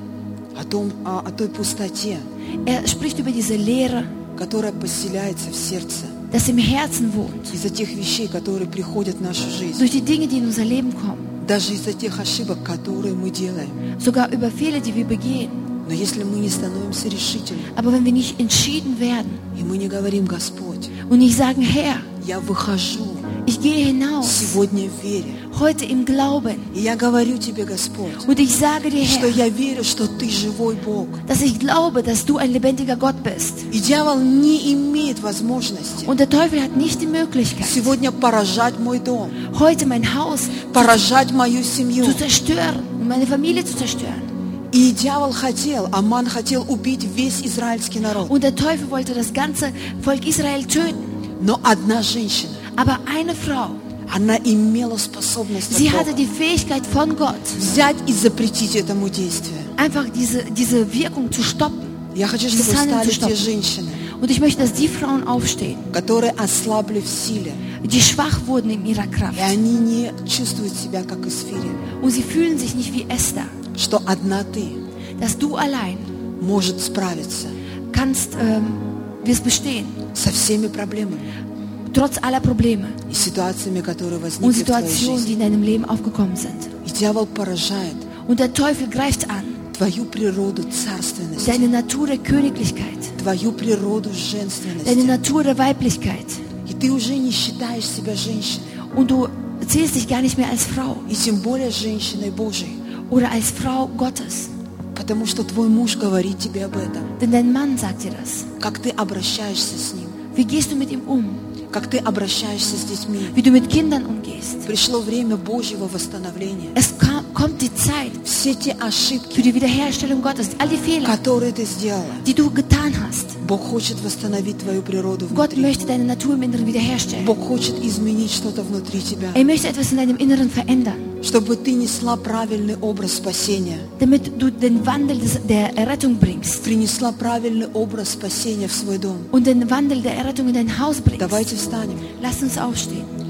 о, том, о, о той пустоте, er spricht über diese Leere, которая поселяется в сердце das im Herzen wohnt. из-за тех вещей, которые приходят в нашу жизнь, Durch die Dinge, die in unser Leben kommen. даже из-за тех ошибок, которые мы делаем. Sogar über Fehler, die wir begehen. Но если мы не становимся решительными, Aber wenn wir nicht entschieden werden и мы не говорим: Господь, und nicht sagen, Herr, я выхожу ich gehe hinaus, сегодня в вере, heute im Glauben. и я говорю тебе, Господь, Und ich sage dir, что Herr, я верю, что ты живой Бог. dass ich glaube, dass du ein lebendiger Gott bist. И дьявол не имеет возможности Und der Teufel hat nicht die Möglichkeit, сегодня поражать мой дом, heute mein Haus поражать мою семью. zu zerstören und meine Familie zu zerstören. И дьявол хотел, Аман хотел убить весь израильский народ. Und der Teufel wollte das ganze Volk Israel töten. Но одна женщина, Aber eine Frau, она имела способность от sie hatte Бога die Fähigkeit von Gott, взять и запретить этому действию. einfach diese, diese Wirkung zu stoppen. Я хочу, Dieses чтобы Handeln стали zu те stoppen. женщины, Und ich möchte, dass die Frauen aufstehen, которые ослабли в силе, die schwach wurden in ihrer Kraft. и они не чувствуют себя как Исфирия, Und sie fühlen sich nicht wie Esther, что одна ты dass du allein может справиться kannst, ähm, wirst bestehen, со всеми проблемами trotz aller Probleme и ситуациями, которые und возникли в твоей Situationen, die жизни. in deinem Leben aufgekommen sind. И дьявол поражает Und der Teufel greift an, твою природу царственности, deine Natur der Königlichkeit, твою природу deine женственности. Natur der Weiblichkeit. И ты уже не считаешь себя женщиной, Und du zählst dich gar nicht mehr als Frau и тем более женщиной Божией, oder als Frau Gottes. потому что твой муж говорит тебе об этом. Denn dein Mann sagt dir das. Как ты обращаешься с ним, Wie gehst du mit ihm um? как ты обращаешься с детьми. Wie du mit Kindern umgehst? Пришло время Божьего восстановления. Es kam, kommt die Zeit Все те ошибки, für die Wiederherstellung Gottes. All die Fehler, которые ты сделала, die du getan hast. Bог хочет восстановить твою природу Gott внутри. möchte deine Natur im Inneren wiederherstellen. Bог хочет изменить что-то внутри тебя, Er möchte etwas in deinem Inneren verändern, чтобы ты несла правильный образ спасения, damit du den Wandel des, der Errettung bringst принесла правильный образ спасения в свой дом. und den Wandel der Errettung in dein Haus bringst. Давайте встанем. Lass uns aufstehen.